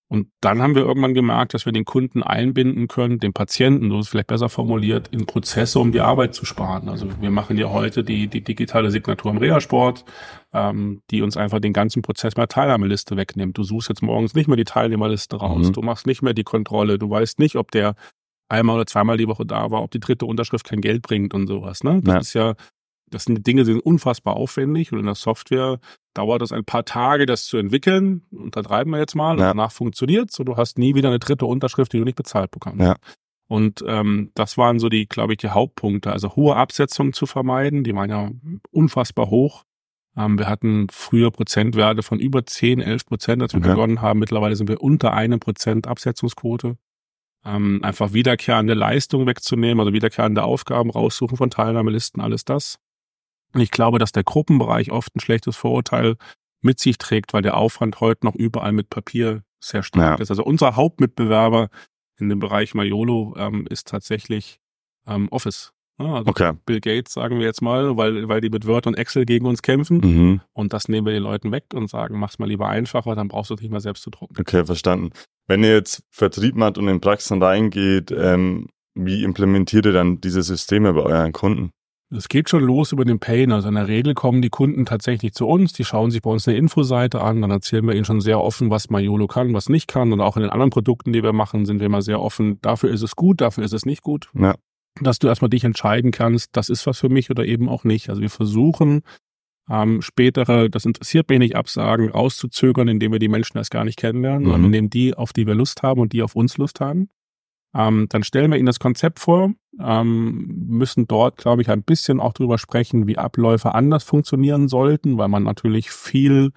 Und dann haben wir irgendwann gemerkt, dass wir den Kunden einbinden können, den Patienten, so ist es vielleicht besser formuliert, in Prozesse, um die Arbeit zu sparen. Also wir machen ja heute die, die digitale Signatur im Reha-Sport, ähm, die uns einfach den ganzen Prozess mit der Teilnahmeliste wegnimmt. Du suchst jetzt morgens nicht mehr die Teilnehmerliste raus, mhm. du machst nicht mehr die Kontrolle, du weißt nicht, ob der einmal oder zweimal die Woche da war, ob die dritte Unterschrift kein Geld bringt und sowas. Ne? Das ja. ist ja, das sind Dinge, die sind unfassbar aufwendig und in der Software dauert es ein paar Tage, das zu entwickeln. Untertreiben wir jetzt mal. Ja. Und danach funktioniert es und du hast nie wieder eine dritte Unterschrift, die du nicht bezahlt bekommst. Ja. Und ähm, das waren so die, glaube ich, die Hauptpunkte. Also hohe Absetzungen zu vermeiden, die waren ja unfassbar hoch. Ähm, wir hatten früher Prozentwerte von über zehn, elf Prozent, als wir okay. begonnen haben. Mittlerweile sind wir unter einem Prozent Absetzungsquote. Ähm, einfach wiederkehrende Leistungen wegzunehmen, also wiederkehrende Aufgaben raussuchen von Teilnahmelisten, alles das. Und ich glaube, dass der Gruppenbereich oft ein schlechtes Vorurteil mit sich trägt, weil der Aufwand heute noch überall mit Papier sehr stark ja. ist. Also unser Hauptmitbewerber in dem Bereich Maiolo ähm, ist tatsächlich ähm, Office. Ja, also okay. Bill Gates, sagen wir jetzt mal, weil, weil die mit Word und Excel gegen uns kämpfen. Mhm. Und das nehmen wir den Leuten weg und sagen, mach's mal lieber einfacher, dann brauchst du es nicht mehr selbst zu drucken. Okay, verstanden. Wenn ihr jetzt Vertrieb macht und in Praxen reingeht, ähm, wie implementiert ihr dann diese Systeme bei euren Kunden? Es geht schon los über den Pain. Also in der Regel kommen die Kunden tatsächlich zu uns, die schauen sich bei uns eine Infoseite an, dann erzählen wir ihnen schon sehr offen, was Maiolo kann, was nicht kann. Und auch in den anderen Produkten, die wir machen, sind wir immer sehr offen. Dafür ist es gut, dafür ist es nicht gut. Ja. Dass du erstmal dich entscheiden kannst, das ist was für mich oder eben auch nicht. Also wir versuchen, ähm, spätere, das interessiert mich nicht, Absagen rauszuzögern, indem wir die Menschen erst gar nicht kennenlernen, mhm. sondern indem die, auf die wir Lust haben und die auf uns Lust haben. Ähm, dann stellen wir ihnen das Konzept vor, ähm, müssen dort, glaube ich, ein bisschen auch drüber sprechen, wie Abläufe anders funktionieren sollten, weil man natürlich viel,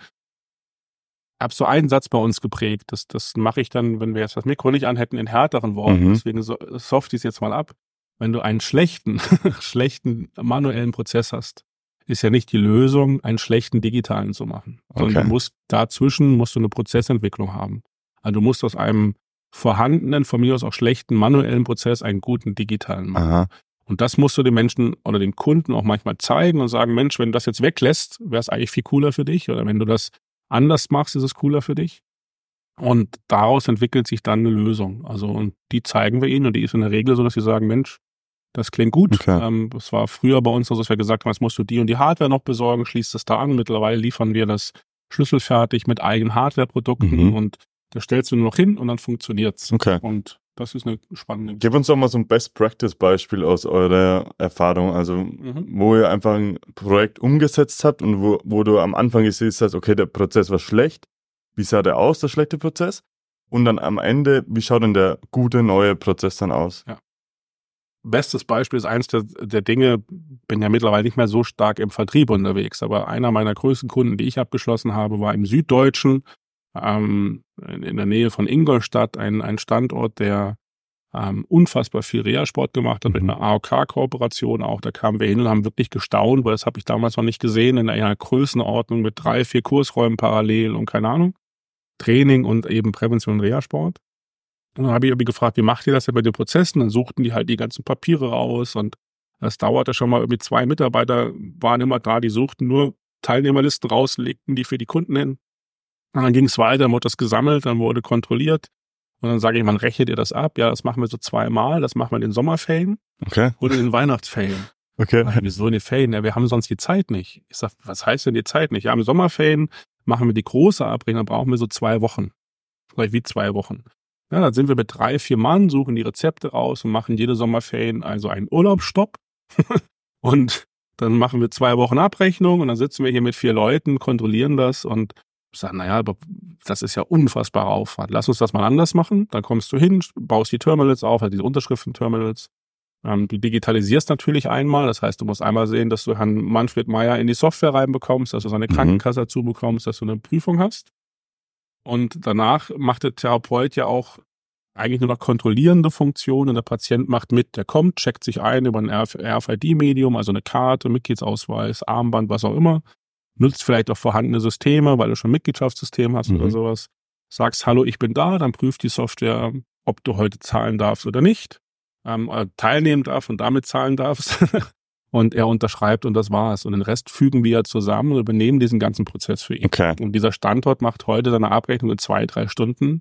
ich habe so einen Satz bei uns geprägt, das, das mache ich dann, wenn wir jetzt das Mikro nicht anhätten, in härteren Worten, mhm. deswegen so, soft ich es jetzt mal ab. Wenn du einen schlechten, schlechten manuellen Prozess hast, ist ja nicht die Lösung, einen schlechten digitalen zu machen. Okay. Sondern du musst dazwischen musst du eine Prozessentwicklung haben. Also du musst aus einem vorhandenen, von mir aus auch schlechten manuellen Prozess einen guten digitalen machen. Aha. Und das musst du den Menschen oder den Kunden auch manchmal zeigen und sagen, Mensch, wenn du das jetzt weglässt, wäre es eigentlich viel cooler für dich. Oder wenn du das anders machst, ist es cooler für dich. Und daraus entwickelt sich dann eine Lösung. Also und die zeigen wir ihnen und die ist in der Regel so, dass sie sagen, Mensch, das klingt gut. Okay. Ähm, das war früher bei uns so, dass wir gesagt haben, jetzt musst du die und die Hardware noch besorgen, schließt es da an. Mittlerweile liefern wir das schlüsselfertig mit eigenen Hardware-Produkten mhm. und da stellst du nur noch hin und dann funktioniert's. Okay. Und das ist eine spannende Gib uns doch mal so ein Best-Practice-Beispiel aus eurer Erfahrung, also mhm. wo ihr einfach ein Projekt umgesetzt habt und wo, wo du am Anfang gesehen hast, okay, der Prozess war schlecht. Wie sah der aus, der schlechte Prozess? Und dann am Ende, wie schaut denn der gute, neue Prozess dann aus? Ja. Bestes Beispiel ist eins der, der Dinge, bin ja mittlerweile nicht mehr so stark im Vertrieb unterwegs, aber einer meiner größten Kunden, die ich abgeschlossen habe, war im Süddeutschen, ähm, in der Nähe von Ingolstadt, ein, ein Standort, der ähm, unfassbar viel Reha-Sport gemacht hat, mhm. mit einer A O K-Kooperation auch. Da kamen wir hin und haben wirklich gestaunt, weil das habe ich damals noch nicht gesehen, in einer Größenordnung mit drei, vier Kursräumen parallel und keine Ahnung. Training und eben Prävention und Reha-Sport. Und dann habe ich irgendwie gefragt, wie macht ihr das denn bei den Prozessen? Dann suchten die halt die ganzen Papiere raus und das dauerte schon mal irgendwie zwei Mitarbeiter waren immer da, die suchten nur Teilnehmerlisten raus, legten die für die Kunden hin. Und dann ging es weiter, dann wurde das gesammelt, dann wurde kontrolliert. Und dann sage ich, man rechnet ihr das ab? Ja, das machen wir so zweimal. Das machen wir in den Sommerferien okay. oder in den Weihnachtsferien. Okay. Ach, wieso in den Ferien? Ja, wir haben sonst die Zeit nicht. Ich sage, was heißt denn die Zeit nicht? Ja, im Sommerferien machen wir die große Abrechnung, dann brauchen wir so zwei Wochen. Vielleicht wie zwei Wochen. Ja, dann sind wir mit drei, vier Mann, suchen die Rezepte raus und machen jede Sommerferien also einen Urlaubsstopp. Und dann machen wir zwei Wochen Abrechnung und dann sitzen wir hier mit vier Leuten, kontrollieren das und sagen, naja, aber das ist ja unfassbarer Aufwand. Lass uns das mal anders machen. Dann kommst du hin, baust die Terminals auf, also diese Unterschriften-Terminals. Ähm, du digitalisierst natürlich einmal. Das heißt, du musst einmal sehen, dass du Herrn Manfred Meyer in die Software reinbekommst, dass du seine Krankenkasse mhm. dazu bekommst, dass du eine Prüfung hast. Und danach macht der Therapeut ja auch eigentlich nur noch kontrollierende Funktionen. Der Patient macht mit, der kommt, checkt sich ein über ein R F I D-Medium, also eine Karte, Mitgliedsausweis, Armband, was auch immer. Nutzt vielleicht auch vorhandene Systeme, weil du schon ein Mitgliedschaftssystem hast mhm. oder sowas. Sagst, hallo, ich bin da, dann prüft die Software, ob du heute zahlen darfst oder nicht. Ähm, teilnehmen darf und damit zahlen darfst. Und er unterschreibt und das war's. Und den Rest fügen wir zusammen und übernehmen diesen ganzen Prozess für ihn. Okay. Und dieser Standort macht heute seine Abrechnung in zwei, drei Stunden.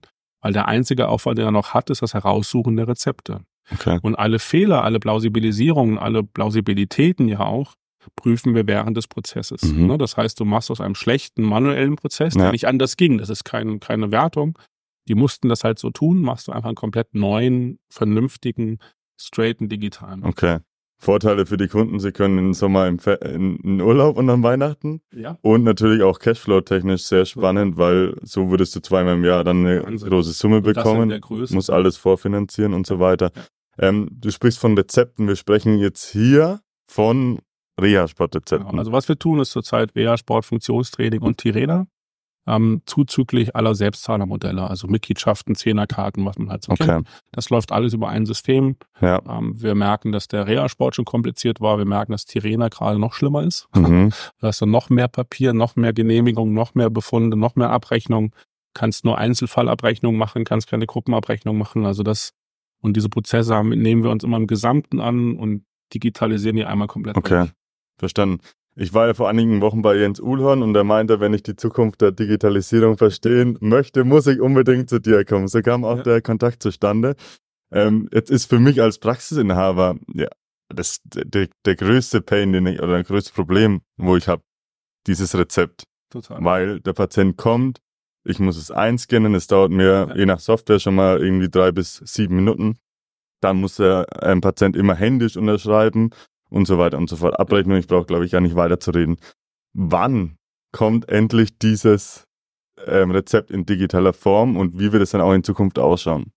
weil der einzige Aufwand, den er noch hat, ist das Heraussuchen der Rezepte. Okay. Und alle Fehler, alle Plausibilisierungen, alle Plausibilitäten ja auch, prüfen wir während des Prozesses. Mhm. Das heißt, du machst aus einem schlechten manuellen Prozess, der Ja. nicht anders ging, das ist kein, keine Wertung, die mussten das halt so tun, machst du einfach einen komplett neuen, vernünftigen, straighten digitalen. Okay. Vorteile für die Kunden, sie können im Sommer im Fe- in, in Urlaub und an Weihnachten. Ja. Und natürlich auch Cashflow-technisch sehr spannend, weil so würdest du zweimal im Jahr dann eine Wahnsinn. große Summe Und das in bekommen, der Größe. muss alles vorfinanzieren und so weiter. Ähm, du sprichst von Rezepten, wir sprechen jetzt hier von Reha-Sportrezepten. Genau. Also was wir tun, ist zurzeit Reha-Sport, Funktionstraining und Tirena, ähm, zuzüglich aller Selbstzahlermodelle, also Mitgliedschaften, Zehnerkarten, was man halt so Okay. kennt. Das läuft alles über ein System. Ja. Ähm, wir merken, dass der Reha-Sport schon kompliziert war. Wir merken, dass Tirena gerade noch schlimmer ist. Mhm. Da hast du noch mehr Papier, noch mehr Genehmigung, noch mehr Befunde, noch mehr Abrechnung. Kannst nur Einzelfallabrechnung machen, kannst keine Gruppenabrechnung machen. Also das, und diese Prozesse haben, nehmen wir uns immer im Gesamten an und digitalisieren die einmal komplett. Okay, durch. verstanden. Ich war ja vor einigen Wochen bei Jens Uhlhorn und er meinte, wenn ich die Zukunft der Digitalisierung verstehen möchte, muss ich unbedingt zu dir kommen. So kam auch Ja. der Kontakt zustande. Ähm, jetzt ist für mich als Praxisinhaber ja, das, der, der größte Pain, den ich, oder das größte Problem, wo ich habe, dieses Rezept. Total. Weil der Patient kommt, ich muss es einscannen, es dauert mir Ja. je nach Software schon mal irgendwie drei bis sieben Minuten. Dann muss der ähm, Patient immer händisch unterschreiben und so weiter und so fort. Abrechnung, ich brauche, glaube ich, gar nicht weiterzureden. Wann kommt endlich dieses ähm, Rezept in digitaler Form und wie wird es dann auch in Zukunft ausschauen?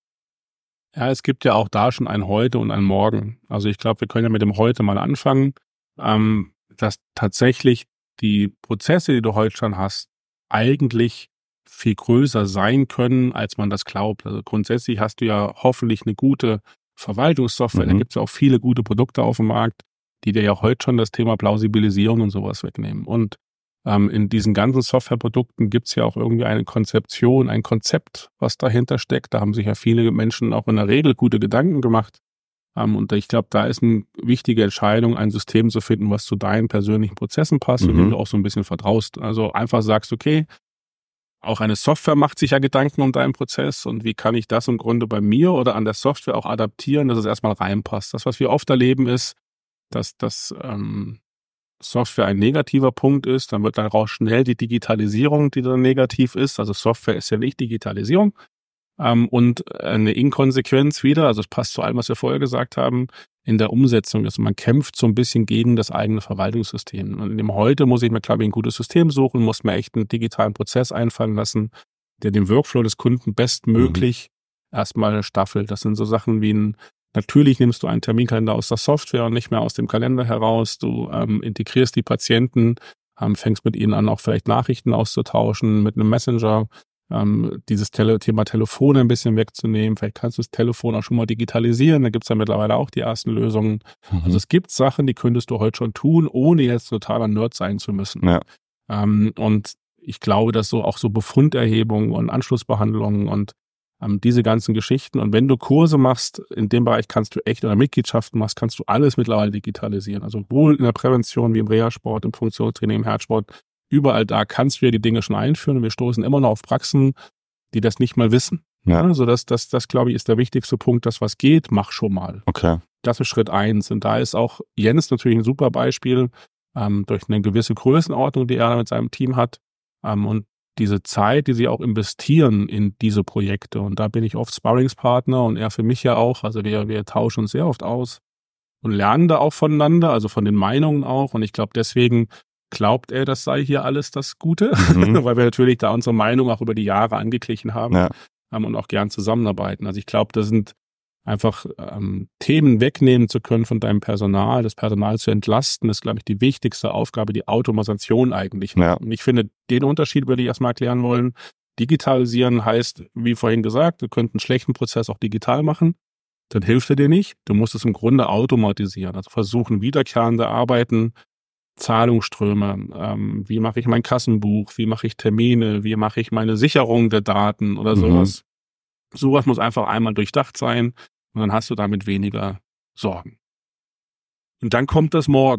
Ja, es gibt ja auch da schon ein Heute und ein Morgen. Also ich glaube, wir können ja mit dem Heute mal anfangen, ähm, dass tatsächlich die Prozesse, die du heute schon hast, eigentlich viel größer sein können, als man das glaubt. Also grundsätzlich hast du ja hoffentlich eine gute Verwaltungssoftware. Mhm. Da gibt es ja auch viele gute Produkte auf dem Markt, die dir ja heute schon das Thema Plausibilisierung und sowas wegnehmen. Und ähm, in diesen ganzen Softwareprodukten gibt es ja auch irgendwie eine Konzeption, ein Konzept, was dahinter steckt. Da haben sich ja viele Menschen auch in der Regel gute Gedanken gemacht. Ähm, und ich glaube, da ist eine wichtige Entscheidung, ein System zu finden, was zu deinen persönlichen Prozessen passt und Mhm. dem du auch so ein bisschen vertraust. Also einfach sagst, okay, auch eine Software macht sich ja Gedanken um deinen Prozess und wie kann ich das im Grunde bei mir oder an der Software auch adaptieren, dass es erstmal reinpasst. Das, was wir oft erleben, ist, dass das ähm, Software ein negativer Punkt ist, dann wird daraus schnell die Digitalisierung, die dann negativ ist. Also Software ist ja nicht Digitalisierung. Ähm, und eine Inkonsequenz wieder, also es passt zu allem, was wir vorher gesagt haben, in der Umsetzung ist. Man kämpft so ein bisschen gegen das eigene Verwaltungssystem. Und in dem Heute muss ich mir, glaube ich, ein gutes System suchen, muss mir echt einen digitalen Prozess einfallen lassen, der den Workflow des Kunden bestmöglich mhm. erstmal staffelt. Das sind so Sachen wie ein, natürlich nimmst du einen Terminkalender aus der Software und nicht mehr aus dem Kalender heraus. Du ähm, integrierst die Patienten, ähm, fängst mit ihnen an, auch vielleicht Nachrichten auszutauschen mit einem Messenger. Ähm, dieses Tele- Thema Telefon ein bisschen wegzunehmen. Vielleicht kannst du das Telefon auch schon mal digitalisieren. Da gibt's ja mittlerweile auch die ersten Lösungen. Mhm. Also es gibt Sachen, die könntest du heute schon tun, ohne jetzt totaler Nerd sein zu müssen. Ja. Ähm, und ich glaube, dass so auch so Befunderhebungen und Anschlussbehandlungen und ähm, diese ganzen Geschichten. Und wenn du Kurse machst, in dem Bereich kannst du echt, oder Mitgliedschaften machst, kannst du alles mittlerweile digitalisieren. Also sowohl in der Prävention wie im Reha-Sport, im Funktionstraining, im Herzsport. Überall da kannst du ja die Dinge schon einführen und wir stoßen immer noch auf Praxen, die das nicht mal wissen. Ja. Also das, das, das glaube ich, ist der wichtigste Punkt, das was geht, mach schon mal. Okay. Das ist Schritt eins. Und da ist auch Jens natürlich ein super Beispiel, ähm, durch eine gewisse Größenordnung, die er mit seinem Team hat, ähm, und diese Zeit, die sie auch investieren in diese Projekte. Und da bin ich oft Sparringspartner und er für mich ja auch. Also wir, wir tauschen uns sehr oft aus und lernen da auch voneinander, also von den Meinungen auch. Und ich glaube, deswegen glaubt er, das sei hier alles das Gute, Mhm. weil wir natürlich da unsere Meinung auch über die Jahre angeglichen haben, Ja. ähm, und auch gern zusammenarbeiten. Also ich glaube, das sind einfach ähm, Themen wegnehmen zu können von deinem Personal, das Personal zu entlasten, ist, glaube ich, die wichtigste Aufgabe, die Automation eigentlich. Ja. Und ich finde, den Unterschied würde ich erstmal erklären wollen. Digitalisieren heißt, wie vorhin gesagt, du könntest einen schlechten Prozess auch digital machen. Dann hilft er dir nicht. Du musst es im Grunde automatisieren. Also versuchen, wiederkehrende Arbeiten, Zahlungsströme, ähm, wie mache ich mein Kassenbuch, wie mache ich Termine, wie mache ich meine Sicherung der Daten oder Mhm. sowas. Sowas muss einfach einmal durchdacht sein und dann hast du damit weniger Sorgen. Und dann kommt das Morgen.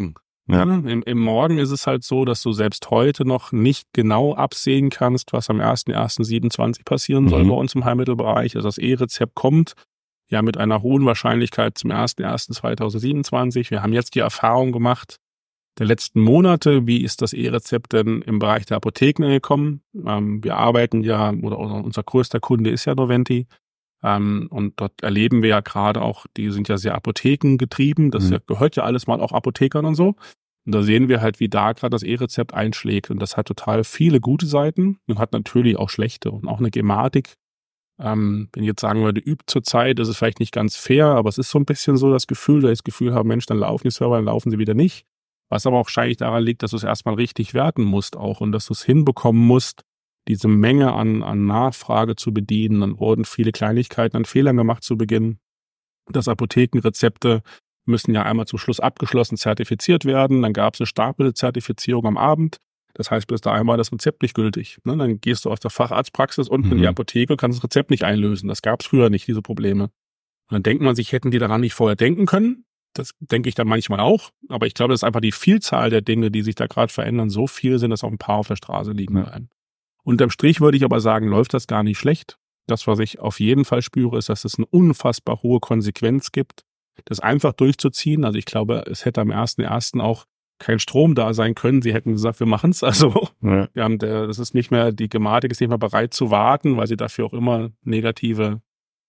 Ja. Im, Im Morgen ist es halt so, dass du selbst heute noch nicht genau absehen kannst, was am erster erster siebenundzwanzig passieren soll mhm. bei uns im Heilmittelbereich. Also das E-Rezept kommt ja mit einer hohen Wahrscheinlichkeit zum erster erster zweitausendsiebenundzwanzig. Wir haben jetzt die Erfahrung gemacht der letzten Monate, wie ist das E-Rezept denn im Bereich der Apotheken angekommen. Ähm, wir arbeiten ja, oder unser größter Kunde ist ja Noventi. Ähm, und dort erleben wir ja gerade auch, die sind ja sehr apothekengetrieben, das mhm. gehört ja alles mal auch Apothekern und so. Und da sehen wir halt, wie da gerade das E-Rezept einschlägt. Und das hat total viele gute Seiten und hat natürlich auch schlechte und auch eine Gematik. Ähm, wenn ich jetzt sagen würde, übt zur Zeit, ist es vielleicht nicht ganz fair, aber es ist so ein bisschen so das Gefühl, da ich das Gefühl habe, Mensch, dann laufen die Server, dann laufen sie wieder nicht. Was aber auch wahrscheinlich daran liegt, dass du es erstmal richtig werten musst auch und dass du es hinbekommen musst, diese Menge an, an Nachfrage zu bedienen. Dann wurden viele Kleinigkeiten an Fehlern gemacht zu Beginn. Das Apothekenrezepte müssen ja einmal zum Schluss abgeschlossen zertifiziert werden. Dann gab es eine Stapelte-Zertifizierung am Abend. Das heißt, bis dahin war das Rezept nicht gültig. Ne? Dann gehst du aus der Facharztpraxis unten mhm. in die Apotheke und kannst das Rezept nicht einlösen. Das gab es früher nicht, diese Probleme. Und dann denkt man sich, hätten die daran nicht vorher denken können. Das denke ich dann manchmal auch. Aber ich glaube, das ist einfach die Vielzahl der Dinge, die sich da gerade verändern. So viel sind, dass auch ein paar auf der Straße liegen bleiben. Ja. Unterm Strich würde ich aber sagen, läuft das gar nicht schlecht. Das, was ich auf jeden Fall spüre, ist, dass es eine unfassbar hohe Konsequenz gibt, das einfach durchzuziehen. Also ich glaube, es hätte am erster erster auch kein Strom da sein können. Sie hätten gesagt, wir machen es. Also ja. wir haben der, das ist nicht mehr, die Gematik ist nicht mehr bereit zu warten, weil sie dafür auch immer negative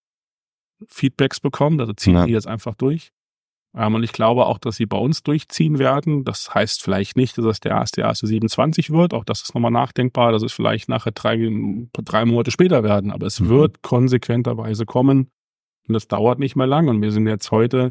Feedbacks bekommen. Also ziehen ja. die jetzt einfach durch. Und ich glaube auch, dass sie bei uns durchziehen werden. Das heißt vielleicht nicht, dass es der erste erste siebenundzwanzig wird. Auch das ist nochmal nachdenkbar, dass es vielleicht nachher drei, drei Monate später werden. Aber es mhm. wird konsequenterweise kommen. Und das dauert nicht mehr lang. Und wir sind jetzt heute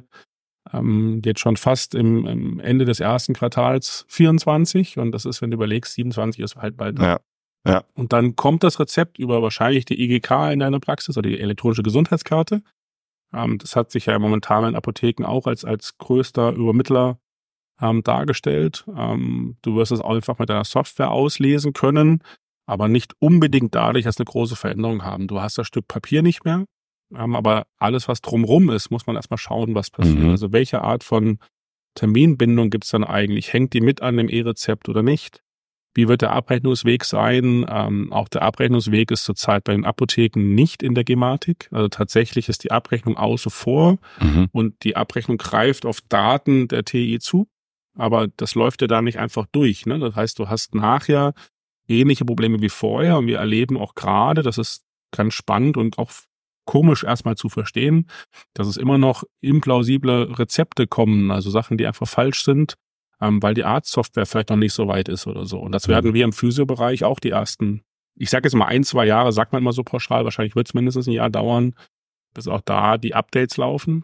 ähm, jetzt schon fast im, im Ende des ersten Quartals vierundzwanzig. Und das ist, wenn du überlegst, siebenundzwanzig ist halt bald da. Ja. Ja. Und dann kommt das Rezept über wahrscheinlich die I G K in deiner Praxis oder die elektronische Gesundheitskarte. Ähm, das hat sich ja momentan in Apotheken auch als, als größter Übermittler ähm, dargestellt. Ähm, du wirst es auch einfach mit deiner Software auslesen können, aber nicht unbedingt dadurch, dass eine große Veränderung haben. Du hast das Stück Papier nicht mehr, ähm, aber alles, was drumrum ist, muss man erstmal schauen, was passiert. Mhm. Also welche Art von Terminbindung gibt es dann eigentlich? Hängt die mit an dem E-Rezept oder nicht? Wie wird der Abrechnungsweg sein? Ähm, auch der Abrechnungsweg ist zurzeit bei den Apotheken nicht in der Gematik. Also tatsächlich ist die Abrechnung außen vor mhm. und die Abrechnung greift auf Daten der T I zu. Aber das läuft ja da nicht einfach durch. Ne? Das heißt, du hast nachher ähnliche Probleme wie vorher. Und wir erleben auch gerade, das ist ganz spannend und auch komisch erstmal zu verstehen, dass es immer noch implausible Rezepte kommen, also Sachen, die einfach falsch sind, ähm, weil die Arztsoftware vielleicht noch nicht so weit ist oder so. Und das werden wir im Physiobereich auch die ersten, ich sage jetzt mal ein, zwei Jahre, sagt man immer so pauschal, wahrscheinlich wird es mindestens ein Jahr dauern, bis auch da die Updates laufen.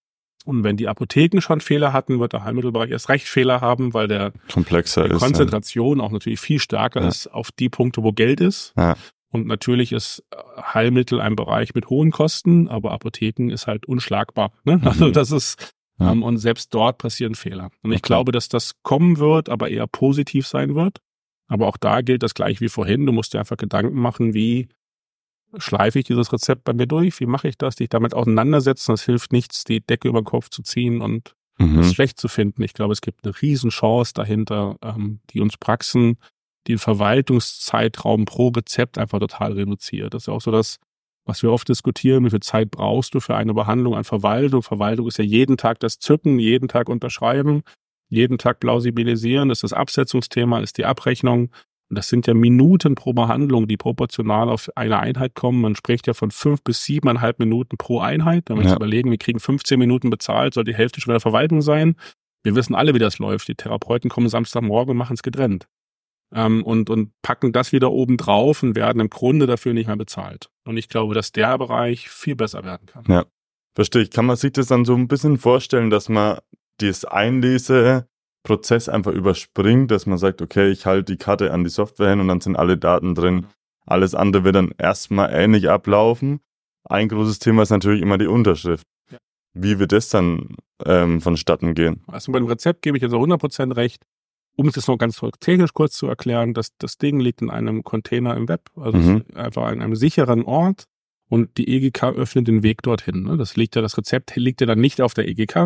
Und wenn die Apotheken schon Fehler hatten, wird der Heilmittelbereich erst recht Fehler haben, weil der komplexer die ist, Konzentration ja. auch natürlich viel stärker ja. ist auf die Punkte, wo Geld ist. Ja. Und natürlich ist Heilmittel ein Bereich mit hohen Kosten, aber Apotheken ist halt unschlagbar. Ne? Mhm. Also das ist, ja. ähm, und selbst dort passieren Fehler. Und ich okay. glaube, dass das kommen wird, aber eher positiv sein wird. Aber auch da gilt das gleich wie vorhin. Du musst dir einfach Gedanken machen, wie schleife ich dieses Rezept bei mir durch? Wie mache ich das? Dich damit auseinandersetzen. Es hilft nichts, die Decke über den Kopf zu ziehen und mhm. es schlecht zu finden. Ich glaube, es gibt eine Riesenchance dahinter, ähm, die uns Praxen den Verwaltungszeitraum pro Rezept einfach total reduziert. Das ist ja auch so das, was wir oft diskutieren. Wie viel Zeit brauchst du für eine Behandlung an Verwaltung? Verwaltung ist ja jeden Tag das Zücken, jeden Tag unterschreiben, jeden Tag plausibilisieren. Das ist das Absetzungsthema, ist die Abrechnung. Und das sind ja Minuten pro Behandlung, die proportional auf eine Einheit kommen. Man spricht ja von fünf bis siebeneinhalb Minuten pro Einheit. Wenn wir ja. uns überlegen, wir kriegen fünfzehn Minuten bezahlt, soll die Hälfte schon in der Verwaltung sein. Wir wissen alle, wie das läuft. Die Therapeuten kommen Samstagmorgen und machen es getrennt. Ähm, und, und packen das wieder oben drauf und werden im Grunde dafür nicht mehr bezahlt. Und ich glaube, dass der Bereich viel besser werden kann. Ja, verstehe ich. Kann man sich das dann so ein bisschen vorstellen, dass man dieses Einleseprozess einfach überspringt, dass man sagt, okay, ich halte die Karte an die Software hin und dann sind alle Daten drin. Alles andere wird dann erstmal ähnlich ablaufen. Ein großes Thema ist natürlich immer die Unterschrift. Ja. Wie wird das dann ähm, vonstatten gehen? Also bei dem Rezept gebe ich jetzt auch hundert Prozent recht. Um es jetzt noch ganz technisch kurz zu erklären, das, das Ding liegt in einem Container im Web, also mhm. einfach an einem sicheren Ort und die E G K öffnet den Weg dorthin. Ne? Das liegt ja, das Rezept liegt ja dann nicht auf der E G K,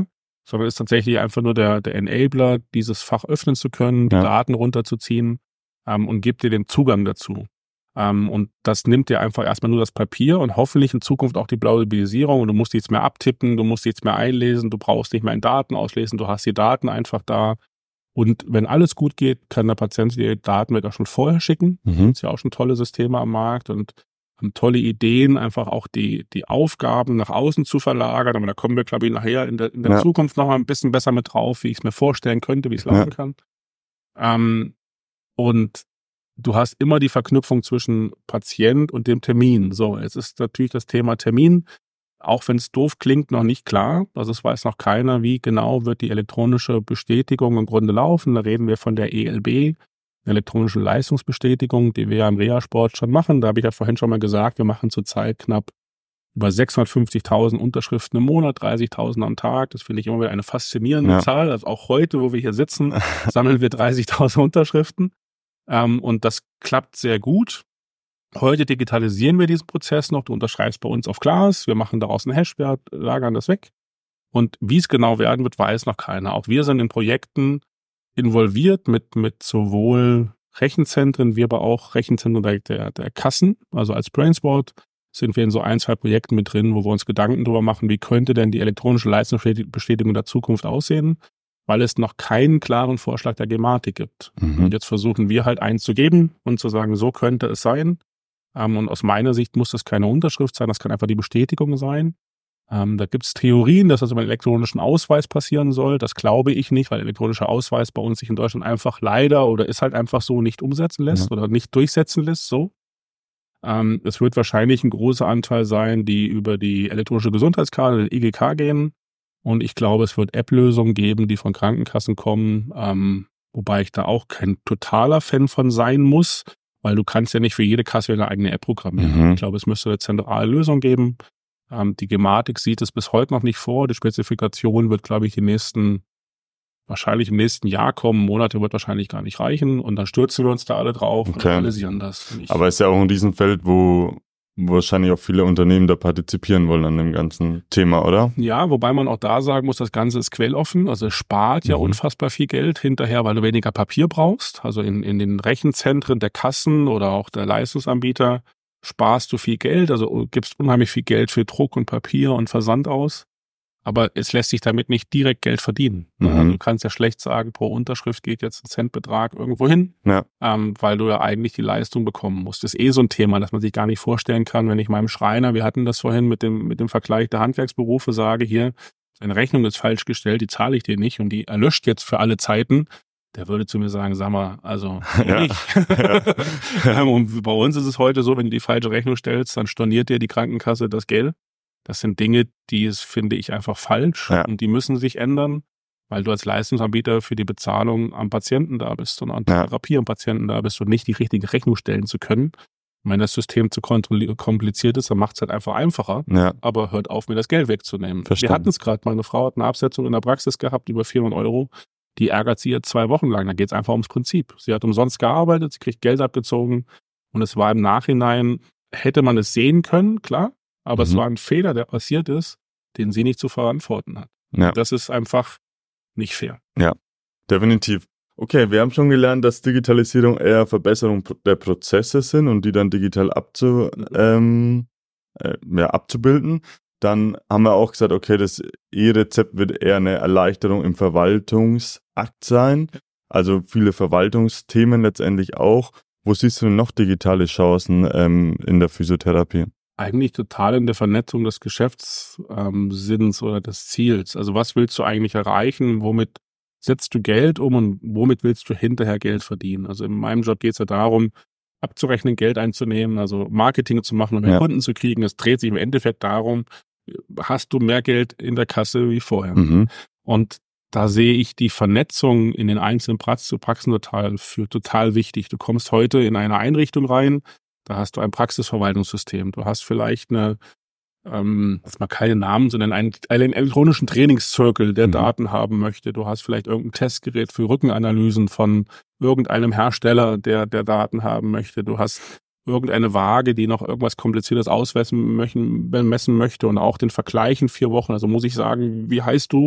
sondern ist tatsächlich einfach nur der, der Enabler, dieses Fach öffnen zu können, die Ja. Daten runterzuziehen ähm, und gibt dir den Zugang dazu. Ähm, und das nimmt dir einfach erstmal nur das Papier und hoffentlich in Zukunft auch die Plausibilisierung. Und du musst nichts mehr abtippen, du musst nichts mehr einlesen, du brauchst nicht mehr in Daten auslesen, du hast die Daten einfach da. Und wenn alles gut geht, kann der Patient die Daten wird auch schon vorher schicken. Mhm. Ist ja auch schon tolle Systeme am Markt und haben tolle Ideen, einfach auch die, die Aufgaben nach außen zu verlagern. Aber da kommen wir, glaube ich, nachher in der, in der Ja. Zukunft noch mal ein bisschen besser mit drauf, wie ich es mir vorstellen könnte, wie es laufen Ja. kann. Ähm, und du hast immer die Verknüpfung zwischen Patient und dem Termin. So, jetzt ist natürlich das Thema Termin, auch wenn es doof klingt, noch nicht klar. Also es weiß noch keiner, wie genau wird die elektronische Bestätigung im Grunde laufen. Da reden wir von der E L B, elektronische Leistungsbestätigung, die wir ja im Reha-Sport schon machen. Da habe ich ja vorhin schon mal gesagt, wir machen zurzeit knapp über sechshundertfünfzigtausend Unterschriften im Monat, dreißigtausend am Tag. Das finde ich immer wieder eine faszinierende Ja. Zahl. Also auch heute, wo wir hier sitzen, sammeln wir dreißigtausend Unterschriften. Ähm, und das klappt sehr gut. Heute digitalisieren wir diesen Prozess noch. Du unterschreibst bei uns auf Glas. Wir machen daraus einen Hashwert, lagern das weg. Und wie es genau werden wird, weiß noch keiner. Auch wir sind in Projekten involviert mit, mit sowohl Rechenzentren, wie aber auch Rechenzentren der, der, der Kassen. Also als Brainsport sind wir in so ein, zwei Projekten mit drin, wo wir uns Gedanken darüber machen, wie könnte denn die elektronische Leistungsbestätigung der Zukunft aussehen, weil es noch keinen klaren Vorschlag der Gematik gibt. Mhm. Und jetzt versuchen wir halt eins zu geben und zu sagen, so könnte es sein. Ähm, und aus meiner Sicht muss das keine Unterschrift sein, das kann einfach die Bestätigung sein. Ähm, da gibt es Theorien, dass das über einen elektronischen Ausweis passieren soll. Das glaube ich nicht, weil elektronischer Ausweis bei uns sich in Deutschland einfach leider oder ist halt einfach so nicht umsetzen lässt Ja. oder nicht durchsetzen lässt. So. Ähm, es wird wahrscheinlich ein großer Anteil sein, die über die elektronische Gesundheitskarte, den I G K gehen. Und ich glaube, es wird App-Lösungen geben, die von Krankenkassen kommen, ähm, wobei ich da auch kein totaler Fan von sein muss, weil du kannst ja nicht für jede Kasse eine eigene App programmieren. Mhm. Ich glaube, es müsste eine zentrale Lösung geben. Ähm, die Gematik sieht es bis heute noch nicht vor. Die Spezifikation wird, glaube ich, die nächsten, wahrscheinlich im nächsten Jahr kommen. Monate wird wahrscheinlich gar nicht reichen. Und dann stürzen wir uns da alle drauf und Okay. analysieren das. Und ich, Aber es ist ja auch in diesem Feld, wo wahrscheinlich auch viele Unternehmen da partizipieren wollen an dem ganzen Thema, oder? ja, wobei man auch da sagen muss, das Ganze ist quelloffen. Also es spart ja Mhm. unfassbar viel Geld hinterher, weil du weniger Papier brauchst. Also in, in den Rechenzentren der Kassen oder auch der Leistungsanbieter sparst du viel Geld. Also gibst unheimlich viel Geld für Druck und Papier und Versand aus. Aber es lässt sich damit nicht direkt Geld verdienen. Mhm. Also du kannst ja schlecht sagen, pro Unterschrift geht jetzt ein Centbetrag irgendwo hin, Ja. ähm, weil du ja eigentlich die Leistung bekommen musst. Das ist eh so ein Thema, das man sich gar nicht vorstellen kann, wenn ich meinem Schreiner, wir hatten das vorhin mit dem, mit dem Vergleich der Handwerksberufe, sage, hier, deine Rechnung ist falsch gestellt, die zahle ich dir nicht und die erlöscht jetzt für alle Zeiten. Der würde zu mir sagen, sag mal, also Ja. nicht. Und bei uns ist es heute so, wenn du die falsche Rechnung stellst, dann storniert dir die Krankenkasse das Geld. Das sind Dinge, die ist, finde ich, einfach falsch Ja. und die müssen sich ändern, weil du als Leistungsanbieter für die Bezahlung am Patienten da bist und an der Ja. Therapie am Patienten da bist und nicht die richtige Rechnung stellen zu können. Und wenn das System zu kontrolli- kompliziert ist, dann macht es halt einfach einfacher, Ja. aber hört auf, mir das Geld wegzunehmen. Verstanden. Wir hatten es gerade, meine Frau hat eine Absetzung in der Praxis gehabt, über vierhundert Euro. Die ärgert sie jetzt zwei Wochen lang. Da geht es einfach ums Prinzip. Sie hat umsonst gearbeitet, sie kriegt Geld abgezogen und es war im Nachhinein, hätte man es sehen können, klar, aber Mhm. es war ein Fehler, der passiert ist, den sie nicht zu verantworten hat. Ja. Das ist einfach nicht fair. Definitiv. Okay, wir haben schon gelernt, dass Digitalisierung eher Verbesserung der Prozesse sind und die dann digital abzu, ähm, äh, ja, abzubilden. Dann haben wir auch gesagt, okay, das E-Rezept wird eher eine Erleichterung im Verwaltungsakt sein. Also viele Verwaltungsthemen letztendlich auch. Wo siehst du denn noch digitale Chancen ähm, in der Physiotherapie? Eigentlich total in der Vernetzung des Geschäftssinns ähm, Sinns oder des Ziels. Also was willst du eigentlich erreichen? Womit setzt du Geld um und womit willst du hinterher Geld verdienen? Also in meinem Job geht es ja darum, abzurechnen, Geld einzunehmen, also Marketing zu machen und mehr Ja. Kunden zu kriegen. Es dreht sich im Endeffekt darum, hast du mehr Geld in der Kasse wie vorher? Mhm. Und da sehe ich die Vernetzung in den einzelnen Praxis- Praxen total für total wichtig. Du kommst heute in eine Einrichtung rein, da hast du ein Praxisverwaltungssystem. Du hast vielleicht eine, ähm, jetzt mal keine Namen, sondern einen, einen elektronischen Trainingscircle, der Mhm. Daten haben möchte. Du hast vielleicht irgendein Testgerät für Rückenanalysen von irgendeinem Hersteller, der, der Daten haben möchte. Du hast irgendeine Waage, die noch irgendwas Kompliziertes ausmessen möchten, messen möchte und auch den Vergleich in vier Wochen. Also muss ich sagen, wie heißt du?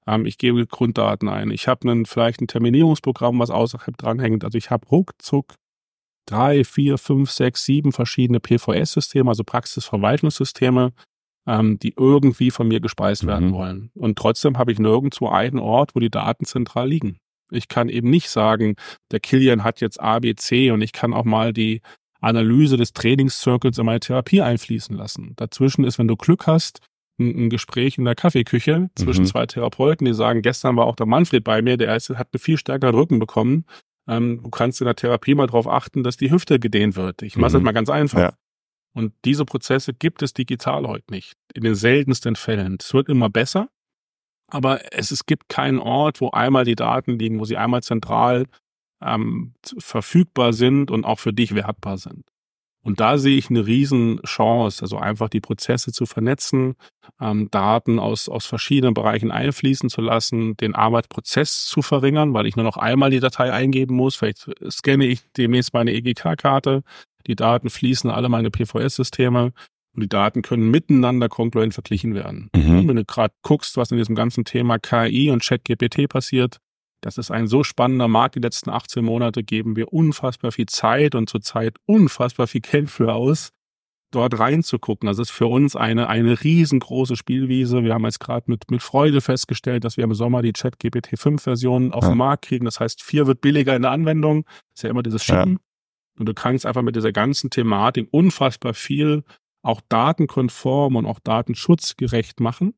Ähm, ich gebe Grunddaten ein. Ich habe einen, vielleicht ein Terminierungsprogramm, was außerhalb dranhängt. Also ich habe ruckzuck drei, vier, fünf, sechs, sieben verschiedene P V S-Systeme, also Praxisverwaltungssysteme, ähm, die irgendwie von mir gespeist Mhm. werden wollen. Und trotzdem habe ich nirgendwo einen Ort, wo die Daten zentral liegen. Ich kann eben nicht sagen, der Kilian hat jetzt A, B, C und ich kann auch mal die Analyse des Trainingscircles in meine Therapie einfließen lassen. Dazwischen ist, wenn du Glück hast, ein, ein Gespräch in der Kaffeeküche zwischen Mhm. zwei Therapeuten, die sagen, gestern war auch der Manfred bei mir, der ist, hat einen viel stärkeren Rücken bekommen. Ähm, du kannst in der Therapie mal darauf achten, dass die Hüfte gedehnt wird. Ich mache es Mhm. mal ganz einfach. Ja. Und diese Prozesse gibt es digital heute nicht. In den seltensten Fällen. Es wird immer besser, aber es, es gibt keinen Ort, wo einmal die Daten liegen, wo sie einmal zentral ähm, verfügbar sind und auch für dich wertbar sind. Und da sehe ich eine riesen Chance, also einfach die Prozesse zu vernetzen, ähm, Daten aus, aus verschiedenen Bereichen einfließen zu lassen, den Arbeitsprozess zu verringern, weil ich nur noch einmal die Datei eingeben muss. Vielleicht scanne ich demnächst meine E G K-Karte, die Daten fließen alle meine P V S-Systeme und die Daten können miteinander kongruent verglichen werden. Mhm. Wenn du gerade guckst, was in diesem ganzen Thema K I und ChatGPT passiert, das ist ein so spannender Markt. Die letzten achtzehn Monate geben wir unfassbar viel Zeit und zurzeit unfassbar viel Geld für aus, dort reinzugucken. Das ist für uns eine, eine riesengroße Spielwiese. Wir haben jetzt gerade mit, mit Freude festgestellt, dass wir im Sommer die ChatGPT fünf Version auf Ja. den Markt kriegen. Das heißt, vier wird billiger in der Anwendung. Das ist ja immer dieses Schicken. Ja. Und du kannst einfach mit dieser ganzen Thematik unfassbar viel auch datenkonform und auch datenschutzgerecht machen.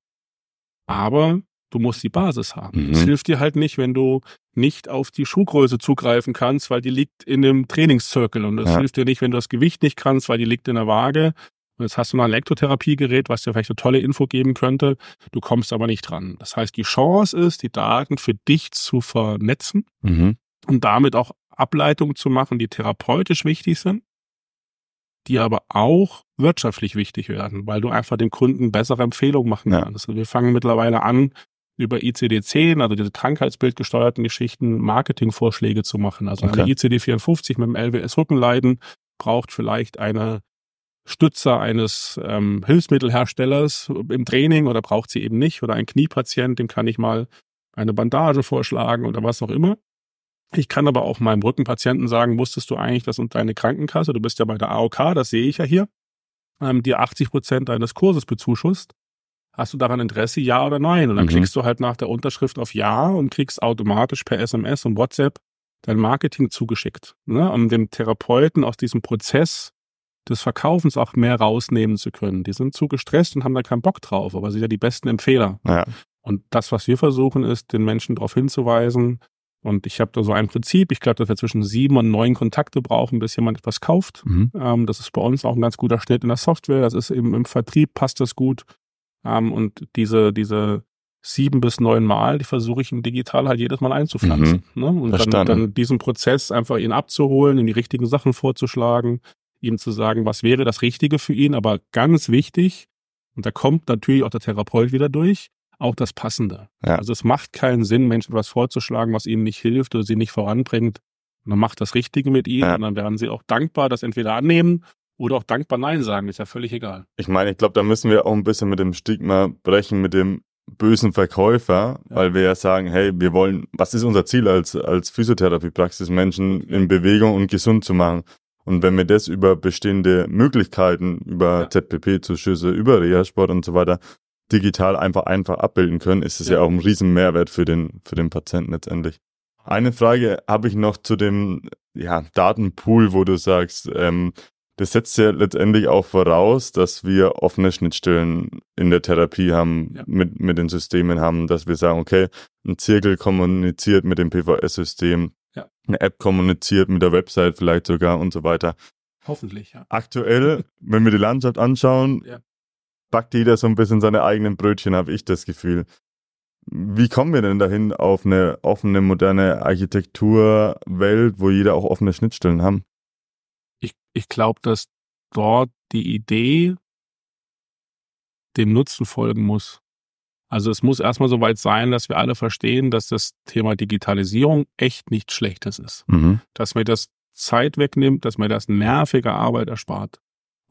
Aber du musst die Basis haben. Es Mhm. hilft dir halt nicht, wenn du nicht auf die Schuhgröße zugreifen kannst, weil die liegt in dem Trainingscircle. Und es Ja. hilft dir nicht, wenn du das Gewicht nicht kannst, weil die liegt in der Waage. Und jetzt hast du noch ein Elektrotherapiegerät, was dir vielleicht eine tolle Info geben könnte. Du kommst aber nicht dran. Das heißt, die Chance ist, die Daten für dich zu vernetzen Mhm. und damit auch Ableitungen zu machen, die therapeutisch wichtig sind, die aber auch wirtschaftlich wichtig werden, weil du einfach dem Kunden bessere Empfehlungen machen Ja. kannst. Also wir fangen mittlerweile an, über I C D zehn, also diese krankheitsbildgesteuerten Geschichten, Marketingvorschläge zu machen. Also Okay. eine I C D vierundfünfzig mit dem L W S-Rückenleiden braucht vielleicht eine Stützer eines ähm, Hilfsmittelherstellers im Training oder braucht sie eben nicht. Oder ein Kniepatient, dem kann ich mal eine Bandage vorschlagen oder was auch immer. Ich kann aber auch meinem Rückenpatienten sagen, wusstest du eigentlich, dass und deine Krankenkasse, du bist ja bei der A O K, das sehe ich ja hier, ähm, dir achtzig Prozent deines Kurses bezuschusst. Hast du daran Interesse, ja oder nein? Und dann Mhm. klickst du halt nach der Unterschrift auf Ja und kriegst automatisch per S M S und WhatsApp dein Marketing zugeschickt, ne? Um dem Therapeuten aus diesem Prozess des Verkaufens auch mehr rausnehmen zu können. Die sind zu gestresst und haben da keinen Bock drauf, aber sie sind ja die besten Empfehler. Ja. Und das, was wir versuchen, ist, den Menschen darauf hinzuweisen. Und ich habe da so ein Prinzip, ich glaube, dass wir zwischen sieben und neun Kontakte brauchen, bis jemand etwas kauft. Mhm. Ähm, das ist bei uns auch ein ganz guter Schnitt in der Software. Das ist eben im Vertrieb, passt das gut. Ähm, und diese, diese sieben bis neun Mal, die versuche ich im Digital halt jedes Mal einzupflanzen. Ne? Und dann, Verstanden. dann diesen Prozess einfach ihn abzuholen, ihm die richtigen Sachen vorzuschlagen, ihm zu sagen, was wäre das Richtige für ihn. Aber ganz wichtig, und da kommt natürlich auch der Therapeut wieder durch, auch das Passende. Ja. Also es macht keinen Sinn, Menschen etwas vorzuschlagen, was ihnen nicht hilft oder sie nicht voranbringt. Und dann macht das Richtige mit ihnen Ja. und dann werden sie auch dankbar, das entweder annehmen oder auch dankbar Nein sagen. Ist ja völlig egal. Ich meine, ich glaube, da müssen wir auch ein bisschen mit dem Stigma brechen, mit dem bösen Verkäufer, Ja. weil wir ja sagen, hey, wir wollen, was ist unser Ziel als, als Physiotherapiepraxis, Menschen in Bewegung und gesund zu machen. Und wenn wir das über bestehende Möglichkeiten, über Ja. Z P P-Zuschüsse, über Reha-Sport und so weiter, digital einfach einfach abbilden können, ist es ja. Ja. auch ein riesen Mehrwert für den, für den Patienten letztendlich. Eine Frage habe ich noch zu dem, ja, Datenpool, wo du sagst, ähm, das setzt ja letztendlich auch voraus, dass wir offene Schnittstellen in der Therapie haben, Ja. mit, mit den Systemen haben, dass wir sagen, okay, ein Zirkel kommuniziert mit dem P V S-System, Ja. eine App kommuniziert mit der Website vielleicht sogar und so weiter. Hoffentlich, ja. Aktuell, wenn wir die Landschaft anschauen, Ja. backt jeder so ein bisschen seine eigenen Brötchen, habe ich das Gefühl. Wie kommen wir denn dahin auf eine offene, moderne Architekturwelt, wo jeder auch offene Schnittstellen haben? Ich, ich glaube, dass dort die Idee dem Nutzen folgen muss. Also es muss erstmal so weit sein, dass wir alle verstehen, dass das Thema Digitalisierung echt nichts Schlechtes ist. Mhm. Dass mir das Zeit wegnimmt, dass mir das nervige Arbeit erspart.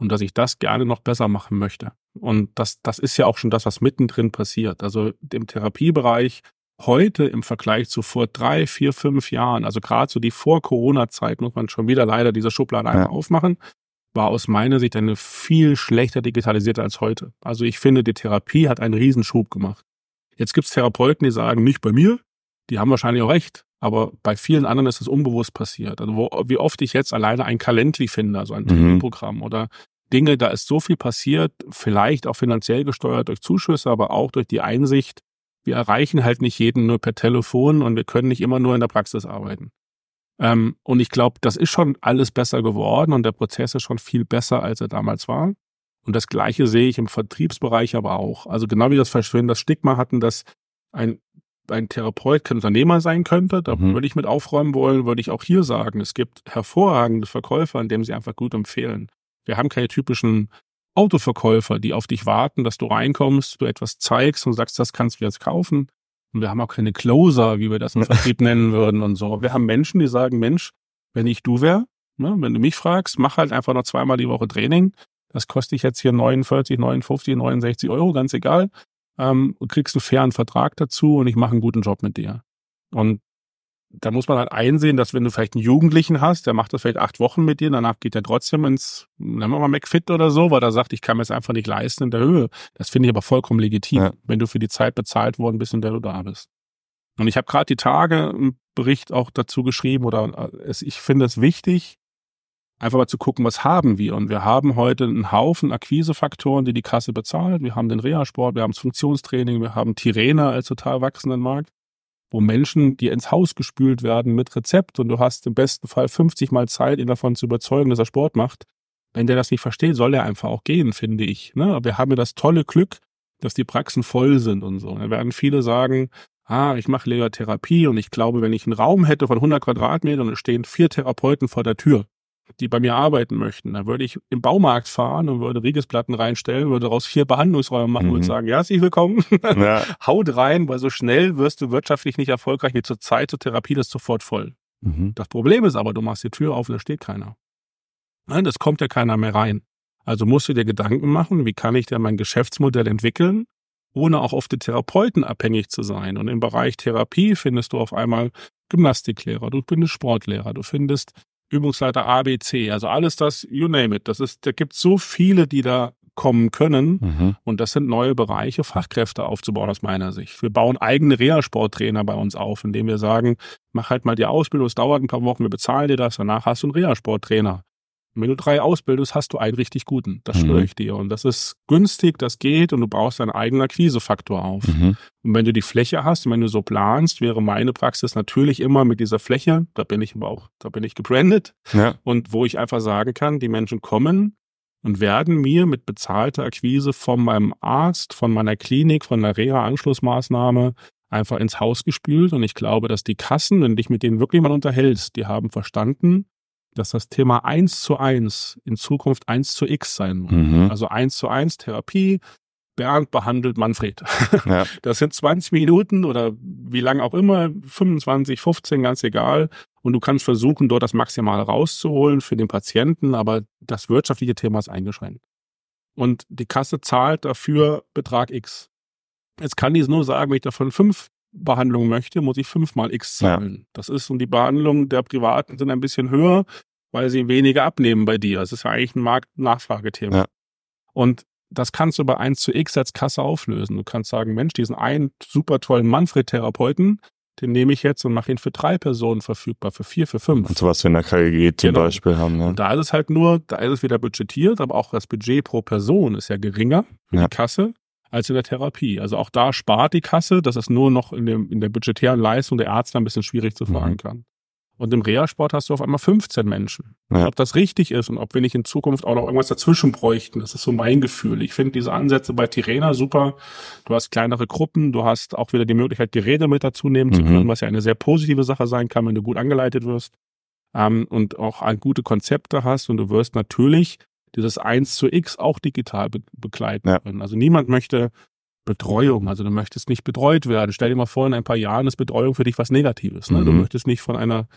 und dass ich das gerne noch besser machen möchte. Und das, das ist ja auch schon das, was mittendrin passiert. Also im Therapiebereich heute im Vergleich zu vor drei, vier, fünf Jahren, also gerade so die Vor-Corona-Zeit, muss man schon wieder leider diese Schublade Ja. einmal aufmachen, war aus meiner Sicht eine viel schlechter digitalisierte als heute. Also ich finde, die Therapie hat einen Riesenschub gemacht. Jetzt gibt es Therapeuten, die sagen, nicht bei mir, die haben wahrscheinlich auch recht, aber bei vielen anderen ist es unbewusst passiert. Also wo, wie oft ich jetzt alleine ein Calendly finde, also ein Mhm. Terminprogramm oder Dinge, da ist so viel passiert, vielleicht auch finanziell gesteuert durch Zuschüsse, aber auch durch die Einsicht, wir erreichen halt nicht jeden nur per Telefon und wir können nicht immer nur in der Praxis arbeiten. Ähm, und ich glaube, das ist schon alles besser geworden und der Prozess ist schon viel besser, als er damals war. Und das Gleiche sehe ich im Vertriebsbereich aber auch. Also genau wie das Verschwinden, das Stigma hatten, dass ein, ein Therapeut kein Unternehmer sein könnte, da Mhm. würde ich mit aufräumen wollen, würde ich auch hier sagen, es gibt hervorragende Verkäufer, an denen sie einfach gut empfehlen. Wir haben keine typischen Autoverkäufer, die auf dich warten, dass du reinkommst, du etwas zeigst und sagst, das kannst du jetzt kaufen. Und wir haben auch keine Closer, wie wir das im Vertrieb nennen würden und so. Wir haben Menschen, die sagen, Mensch, wenn ich du wäre, ne, wenn du mich fragst, mach halt einfach noch zweimal die Woche Training. Das kostet dich jetzt hier neunundvierzig, neunundfünfzig, neunundsechzig Euro, ganz egal. Ähm, du kriegst einen fairen Vertrag dazu und ich mache einen guten Job mit dir. Und da muss man halt einsehen, dass wenn du vielleicht einen Jugendlichen hast, der macht das vielleicht acht Wochen mit dir, danach geht er trotzdem ins, nennen wir mal McFit oder so, weil er sagt, ich kann mir es einfach nicht leisten in der Höhe. Das finde ich aber vollkommen legitim, Ja. wenn du für die Zeit bezahlt worden bist, in der du da bist. Und ich habe gerade die Tage einen Bericht auch dazu geschrieben, oder es, ich finde es wichtig, einfach mal zu gucken, was haben wir. Und wir haben heute einen Haufen Akquisefaktoren, die die Kasse bezahlt. Wir haben den Reha-Sport, wir haben das Funktionstraining, wir haben Tirena als total wachsenden Markt, wo Menschen, die ins Haus gespült werden mit Rezept und du hast im besten Fall fünfzig Mal Zeit, ihn davon zu überzeugen, dass er Sport macht. Wenn der das nicht versteht, soll er einfach auch gehen, finde ich. Ne? Wir haben ja das tolle Glück, dass die Praxen voll sind und so. Da werden viele sagen, ah, ich mache lieber Therapie und ich glaube, wenn ich einen Raum hätte von hundert Quadratmetern und es stehen vier Therapeuten vor der Tür, die bei mir arbeiten möchten, dann würde ich im Baumarkt fahren und würde Riegesplatten reinstellen, würde daraus vier Behandlungsräume machen Mhm. und sagen, ja, herzlich willkommen. Ja. Haut rein, weil so schnell wirst du wirtschaftlich nicht erfolgreich wie zur Zeit zur Therapie, das ist sofort voll. Mhm. Das Problem ist aber, du machst die Tür auf und da steht keiner. Nein, das kommt ja keiner mehr rein. Also musst du dir Gedanken machen, wie kann ich denn mein Geschäftsmodell entwickeln, ohne auch auf die Therapeuten abhängig zu sein. Und im Bereich Therapie findest du auf einmal Gymnastiklehrer, du findest Sportlehrer, du findest Übungsleiter A, B, C, also alles das, you name it. Das ist, da gibt es so viele, die da kommen können. Mhm. Und das sind neue Bereiche, Fachkräfte aufzubauen aus meiner Sicht. Wir bauen eigene Reha-Sporttrainer bei uns auf, indem wir sagen, mach halt mal die Ausbildung, es dauert ein paar Wochen, wir bezahlen dir das, danach hast du einen Reha-Sporttrainer. Wenn du drei ausbildest, hast du einen richtig guten. Das Mhm. schwöre ich dir. Und das ist günstig, das geht und du baust deinen eigenen Akquisefaktor auf. Mhm. Und wenn du die Fläche hast und wenn du so planst, wäre meine Praxis natürlich immer mit dieser Fläche, da bin ich aber auch, da bin ich gebrandet, Ja. und wo ich einfach sagen kann, die Menschen kommen und werden mir mit bezahlter Akquise von meinem Arzt, von meiner Klinik, von der Reha-Anschlussmaßnahme einfach ins Haus gespült. Und ich glaube, dass die Kassen, wenn du dich mit denen wirklich mal unterhältst, die haben verstanden, dass das Thema eins zu eins in Zukunft eins zu x sein muss. Mhm. Also eins zu eins Therapie, Bernd behandelt Manfred. Ja. Das sind zwanzig Minuten oder wie lange auch immer, fünfundzwanzig, fünfzehn, ganz egal. Und du kannst versuchen, dort das Maximale rauszuholen für den Patienten, aber das wirtschaftliche Thema ist eingeschränkt. Und die Kasse zahlt dafür Betrag X. Jetzt kann die nur sagen, wenn ich davon fünf Behandlungen möchte, muss ich fünfmal X zahlen. Ja. Das ist, und die Behandlungen der Privaten sind ein bisschen höher, weil sie weniger abnehmen bei dir. Das ist ja eigentlich ein Markt-Nachfragethema. Ja. Und das kannst du bei eins zu X als Kasse auflösen. Du kannst sagen, Mensch, diesen einen super tollen Manfred-Therapeuten, den nehme ich jetzt und mache ihn für drei Personen verfügbar, für vier, für fünf. Und so was wir in der K G G zum genau. Beispiel haben. Ne? Und da ist es halt nur, da ist es wieder budgetiert, aber auch das Budget pro Person ist ja geringer für ja. die Kasse als in der Therapie. Also auch da spart die Kasse, dass es nur noch in, dem, in der budgetären Leistung der Arzt ein bisschen schwierig zu fahren mhm. kann. Und im Reha-Sport hast du auf einmal fünfzehn Menschen. Ja. Ob das richtig ist und ob wir nicht in Zukunft auch noch irgendwas dazwischen bräuchten, das ist so mein Gefühl. Ich finde diese Ansätze bei Tirena super. Du hast kleinere Gruppen, du hast auch wieder die Möglichkeit, Geräte mit dazu nehmen mhm. zu können, was ja eine sehr positive Sache sein kann, wenn du gut angeleitet wirst ähm, und auch ein, gute Konzepte hast. Und du wirst natürlich dieses eins zu X auch digital be- begleiten ja. können. Also niemand möchte Betreuung, also du möchtest nicht betreut werden. Stell dir mal vor, in ein paar Jahren ist Betreuung für dich was Negatives. Ne? Mhm. Du möchtest nicht von einer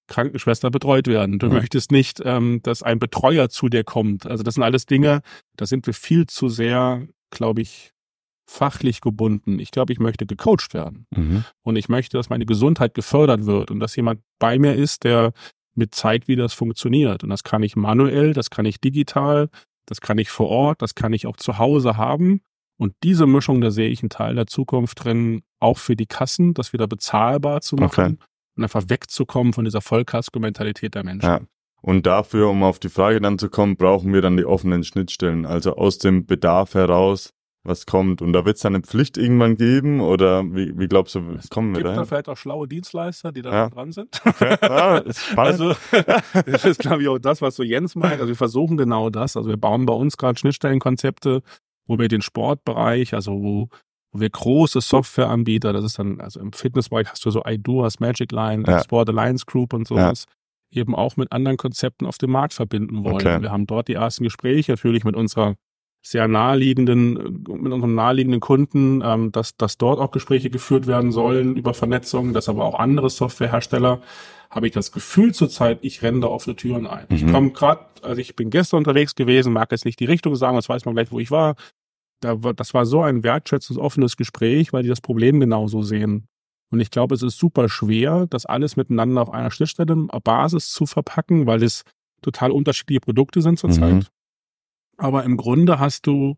Krankenschwester betreut werden. Du Mhm. möchtest nicht, ähm, dass ein Betreuer zu dir kommt. Also das sind alles Dinge, da sind wir viel zu sehr, glaube ich, fachlich gebunden. Ich glaube, ich möchte gecoacht werden. Mhm. Und ich möchte, dass meine Gesundheit gefördert wird und dass jemand bei mir ist, der mir zeigt, wie das funktioniert. Und das kann ich manuell, das kann ich digital, das kann ich vor Ort, das kann ich auch zu Hause haben. Und diese Mischung, da sehe ich einen Teil der Zukunft drin, auch für die Kassen, das wieder bezahlbar zu machen Okay. und einfach wegzukommen von dieser Vollkasko-Mentalität der Menschen. Ja. Und dafür, um auf die Frage dann zu kommen, brauchen wir dann die offenen Schnittstellen, also aus dem Bedarf heraus, was kommt. Und da wird es dann eine Pflicht irgendwann geben oder wie, wie glaubst du, Es kommen wir gibt da dahin? vielleicht auch schlaue Dienstleister, die da Ja. dran sind. Okay. Ah, ist spannend. Also das ist, glaube ich, auch das, was so Jens meint. Also wir versuchen genau das. Also wir bauen bei uns gerade Schnittstellenkonzepte, wo wir den Sportbereich, also wo, wo wir große Softwareanbieter, das ist dann, also im Fitnessbereich hast du so iDo, hast Magic Line, Ja. Sport Alliance Group und sowas, eben auch mit anderen Konzepten auf dem Markt verbinden wollen. Okay. Wir haben dort die ersten Gespräche, natürlich mit unserer sehr naheliegenden, mit unserem naheliegenden Kunden, ähm, dass, dass dort auch Gespräche geführt werden sollen über Vernetzung, dass aber auch andere Softwarehersteller, habe ich das Gefühl zurzeit, ich renne da offene Türen ein. Mhm. Ich komme gerade, also ich bin gestern unterwegs gewesen, mag jetzt nicht die Richtung sagen, das weiß man gleich, wo ich war. Da war, das war so ein wertschätzendes, offenes Gespräch, weil die das Problem genauso sehen. Und ich glaube, es ist super schwer, das alles miteinander auf einer Schnittstelle Basis zu verpacken, weil es total unterschiedliche Produkte sind zurzeit. Mhm. Aber im Grunde hast du,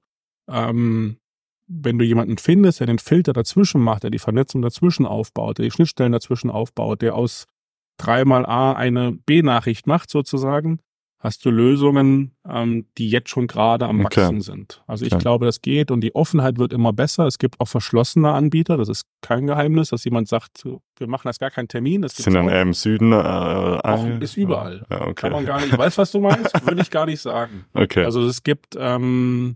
ähm, wenn du jemanden findest, der den Filter dazwischen macht, der die Vernetzung dazwischen aufbaut, der die Schnittstellen dazwischen aufbaut, der aus dreimal A eine B-Nachricht macht sozusagen, hast du Lösungen, ähm, die jetzt schon gerade am Okay. Wachsen sind. Also ich Okay. glaube, das geht und die Offenheit wird immer besser. Es gibt auch verschlossene Anbieter, das ist kein Geheimnis, dass jemand sagt, wir machen jetzt gar keinen Termin. Das Sind gibt's dann auch. eher im Süden? Äh, Auch, äh, ist überall. Ja, okay. Kann man gar nicht, ich weiß, was du meinst, würde ich gar nicht sagen. Okay. Also es gibt, ähm,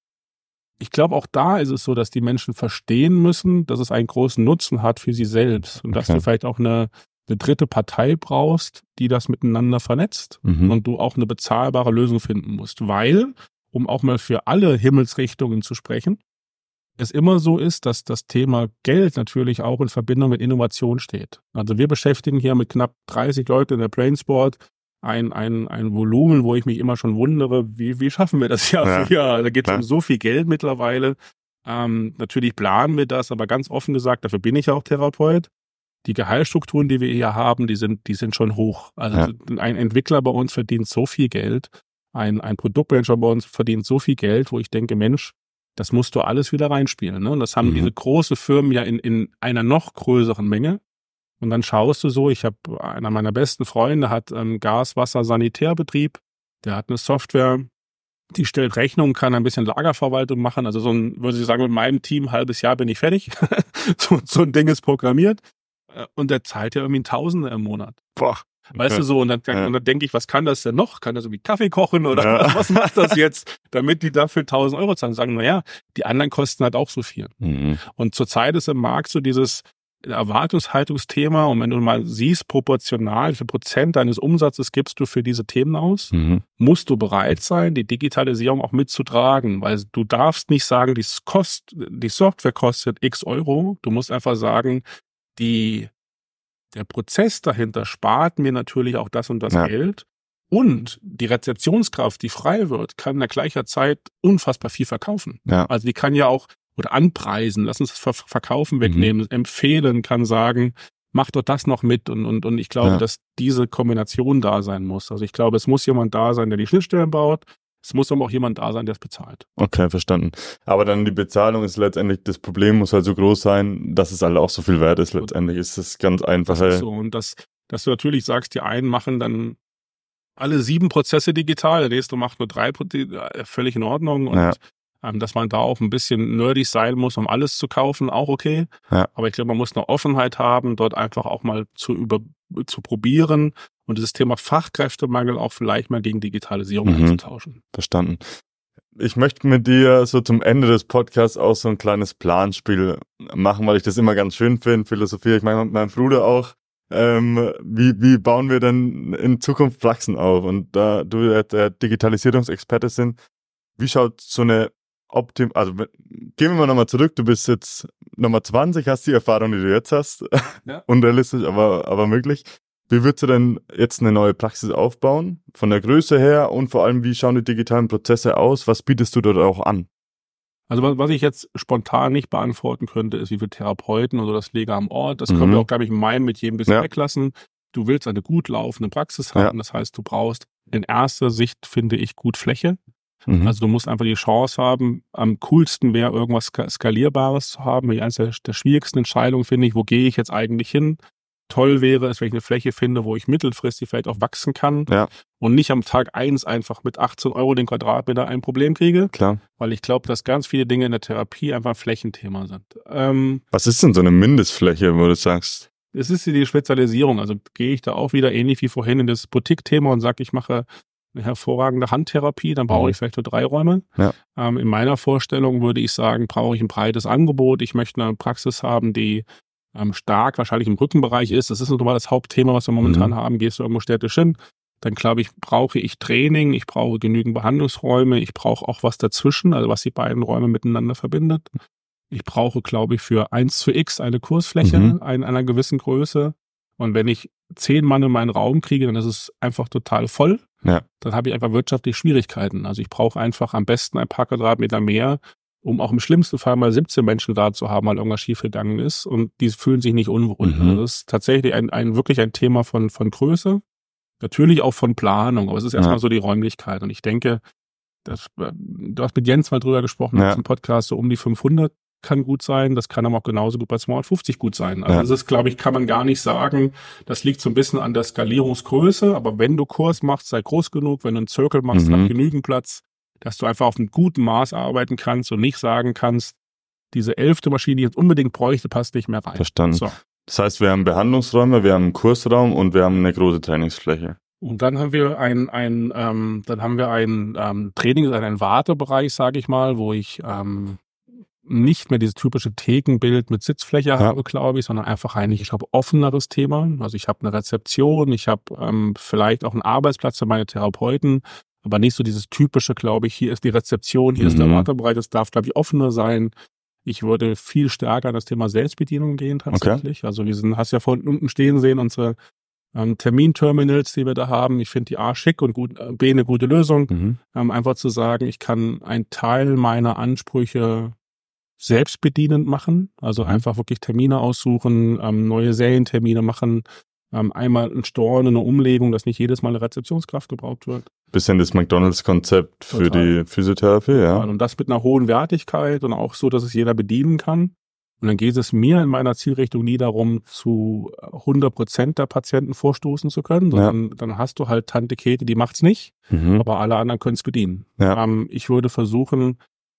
ich glaube auch da ist es so, dass die Menschen verstehen müssen, dass es einen großen Nutzen hat für sie selbst und dass Okay. du vielleicht auch eine, eine dritte Partei brauchst, die das miteinander vernetzt Mhm. und du auch eine bezahlbare Lösung finden musst, weil, um auch mal für alle Himmelsrichtungen zu sprechen, es immer so ist, dass das Thema Geld natürlich auch in Verbindung mit Innovation steht. Also wir beschäftigen hier mit knapp dreißig Leuten in der Brainsport ein, ein, ein Volumen, wo ich mich immer schon wundere, wie, wie schaffen wir das Jahr Ja, für Jahr? Da geht es klar. um so viel Geld mittlerweile. Ähm, natürlich planen wir das, aber ganz offen gesagt, dafür bin ich ja auch Therapeut. Die Gehaltsstrukturen, die wir hier haben, die sind, die sind schon hoch. Also Ja. ein Entwickler bei uns verdient so viel Geld, ein, ein Produktmanager bei uns verdient so viel Geld, wo ich denke, Mensch, das musst du alles wieder reinspielen. Ne? Und das haben Mhm. diese große Firmen ja in, in einer noch größeren Menge. Und dann schaust du so, ich habe einer meiner besten Freunde hat ähm, Gas-, Wasser-, Sanitärbetrieb, der hat eine Software, die stellt Rechnungen, kann ein bisschen Lagerverwaltung machen. Also so ein, würde ich sagen, mit meinem Team, halbes Jahr bin ich fertig. so, so ein Ding ist programmiert. Äh, Und der zahlt ja irgendwie ein Tausende im Monat. Boah. Weißt Okay. du so, und dann, Ja. und dann denke ich, was kann das denn noch? Kann das irgendwie Kaffee kochen oder Ja. was, was macht das jetzt, damit die dafür tausend Euro zahlen? Sagen, naja, die anderen kosten halt auch so viel. Mhm. Und zurzeit ist im Markt so dieses Erwartungshaltungsthema und wenn du mal siehst, proportional, wie viel Prozent deines Umsatzes gibst du für diese Themen aus, Mhm. musst du bereit sein, die Digitalisierung auch mitzutragen, weil du darfst nicht sagen, die, Kost, die Software kostet x Euro, du musst einfach sagen, die der Prozess dahinter spart mir natürlich auch das und das Ja. Geld. Und die Rezeptionskraft, die frei wird, kann in der gleichen Zeit unfassbar viel verkaufen. Ja. Also die kann ja auch, oder anpreisen, lass uns das Ver Verkaufen Mhm. wegnehmen, empfehlen, kann sagen, mach doch das noch mit. Und, und, und ich glaube, Ja. dass diese Kombination da sein muss. Also ich glaube, es muss jemand da sein, der die Schnittstellen baut. Es muss aber auch jemand da sein, der es bezahlt. Okay, verstanden. Aber dann die Bezahlung ist letztendlich, das Problem muss halt so groß sein, dass es halt auch so viel wert ist. Letztendlich ist es ganz einfach. Das ist so. Und das, dass du natürlich sagst, die einen machen dann alle sieben Prozesse digital, der nächste macht nur drei, völlig in Ordnung. Und Ja. ähm, dass man da auch ein bisschen nerdig sein muss, um alles zu kaufen, auch okay. Ja. Aber ich glaube, man muss eine Offenheit haben, dort einfach auch mal zu über zu probieren und dieses Thema Fachkräftemangel auch vielleicht mal gegen Digitalisierung Mhm. einzutauschen. Verstanden. Ich möchte mit dir so zum Ende des Podcasts auch so ein kleines Planspiel machen, weil ich das immer ganz schön finde, Philosophie. Ich meine, mit meinem Bruder auch. Ähm, wie, wie bauen wir denn in Zukunft Praxen auf? Und da du der, der Digitalisierungsexperte sind, wie schaut so eine Optim, also gehen wir mal nochmal zurück, du bist jetzt Nummer zwanzig, hast die Erfahrung, die du jetzt hast, Ja. unrealistisch, aber, aber möglich. Wie würdest du denn jetzt eine neue Praxis aufbauen? Von der Größe her und vor allem, wie schauen die digitalen Prozesse aus? Was bietest du dort auch an? Also was, was ich jetzt spontan nicht beantworten könnte, ist, wie viele Therapeuten oder das Pfleger am Ort. Das Mhm. können wir auch, glaube ich, in meinem mit jedem bisschen Ja. weglassen. Du willst eine gut laufende Praxis haben. Ja. Das heißt, du brauchst in erster Sicht, finde ich, gut Fläche. Mhm. Also du musst einfach die Chance haben, am coolsten wäre, irgendwas ska- Skalierbares zu haben. Die eines der, der schwierigsten Entscheidungen finde ich, wo gehe ich jetzt eigentlich hin? Toll wäre es, wenn ich eine Fläche finde, wo ich mittelfristig vielleicht auch wachsen kann Ja, und nicht am Tag eins einfach mit achtzehn Euro den Quadratmeter ein Problem kriege, klar. weil ich glaube, dass ganz viele Dinge in der Therapie einfach ein Flächenthema sind. Ähm, Was ist denn so eine Mindestfläche, wo du sagst? es ist die Spezialisierung. Also gehe ich da auch wieder ähnlich wie vorhin in das Boutique-Thema und sage, ich mache eine hervorragende Handtherapie, dann brauche Mhm. ich vielleicht nur drei Räume. Ja. Ähm, in meiner Vorstellung würde ich sagen, brauche ich ein breites Angebot. Ich möchte eine Praxis haben, die ähm, stark wahrscheinlich im Rückenbereich ist. Das ist nun mal das Hauptthema, was wir momentan Mhm. haben. Gehst du irgendwo städtisch hin, dann glaube ich, brauche ich Training, ich brauche genügend Behandlungsräume, ich brauche auch was dazwischen, also was die beiden Räume miteinander verbindet. Ich brauche, glaube ich, für eins zu x eine Kursfläche Mhm. in einer gewissen Größe. Und wenn ich zehn Mann in meinen Raum kriege, dann ist es einfach total voll. Ja. Dann habe ich einfach wirtschaftliche Schwierigkeiten. Also ich brauche einfach am besten ein paar Quadratmeter mehr, um auch im schlimmsten Fall mal siebzehn Menschen da zu haben, weil irgendwas schiefgegangen ist. Und die fühlen sich nicht unwohl. Mhm. Also das ist tatsächlich ein, ein wirklich ein Thema von, von Größe. Natürlich auch von Planung, aber es ist erstmal Ja. so die Räumlichkeit. Und ich denke, das, du hast mit Jens mal drüber gesprochen, Ja. im Podcast, so um die fünfhundert kann gut sein, das kann aber auch genauso gut bei zweihundertfünfzig gut sein. Also Ja. das ist, glaube ich, kann man gar nicht sagen, das liegt so ein bisschen an der Skalierungsgröße, aber wenn du Kurs machst, sei groß genug, wenn du einen Circle machst, Mhm. hab genügend Platz, dass du einfach auf einem guten Maß arbeiten kannst und nicht sagen kannst, diese elfte Maschine, die ich jetzt unbedingt bräuchte, passt nicht mehr rein. Verstanden. So. Das heißt, wir haben Behandlungsräume, wir haben einen Kursraum und wir haben eine große Trainingsfläche. Und dann haben wir ein, ein ähm, dann haben wir ein ähm, Training, einen Wartebereich, sage ich mal, wo ich ähm, nicht mehr dieses typische Thekenbild mit Sitzfläche Ja. habe, glaube ich, sondern einfach ein, ich glaube, offeneres Thema. Also ich habe eine Rezeption, ich habe ähm, vielleicht auch einen Arbeitsplatz für meine Therapeuten, aber nicht so dieses typische, glaube ich, hier ist die Rezeption, hier ist der Mhm. Wartebereich, das darf, glaube ich, offener sein. Ich würde viel stärker an das Thema Selbstbedienung gehen tatsächlich. Also wir sind, hast ja von unten stehen sehen, unsere ähm, Terminterminals, die wir da haben. Ich finde die A schick und gut, äh, B eine gute Lösung. Mhm. Ähm, einfach zu sagen, ich kann einen Teil meiner Ansprüche selbstbedienend machen, also Mhm. einfach wirklich Termine aussuchen, ähm, neue Serientermine machen, ähm, einmal ein Store, eine Umlegung, dass nicht jedes Mal eine Rezeptionskraft gebraucht wird. Bisschen das McDonalds-Konzept für Total. die Physiotherapie, ja. Und das mit einer hohen Wertigkeit und auch so, dass es jeder bedienen kann. Und dann geht es mir in meiner Zielrichtung nie darum, zu hundert Prozent der Patienten vorstoßen zu können, sondern dann hast du halt Tante Käthe, die macht's nicht, Mhm. aber alle anderen können es bedienen. Ja. Ähm, ich würde versuchen,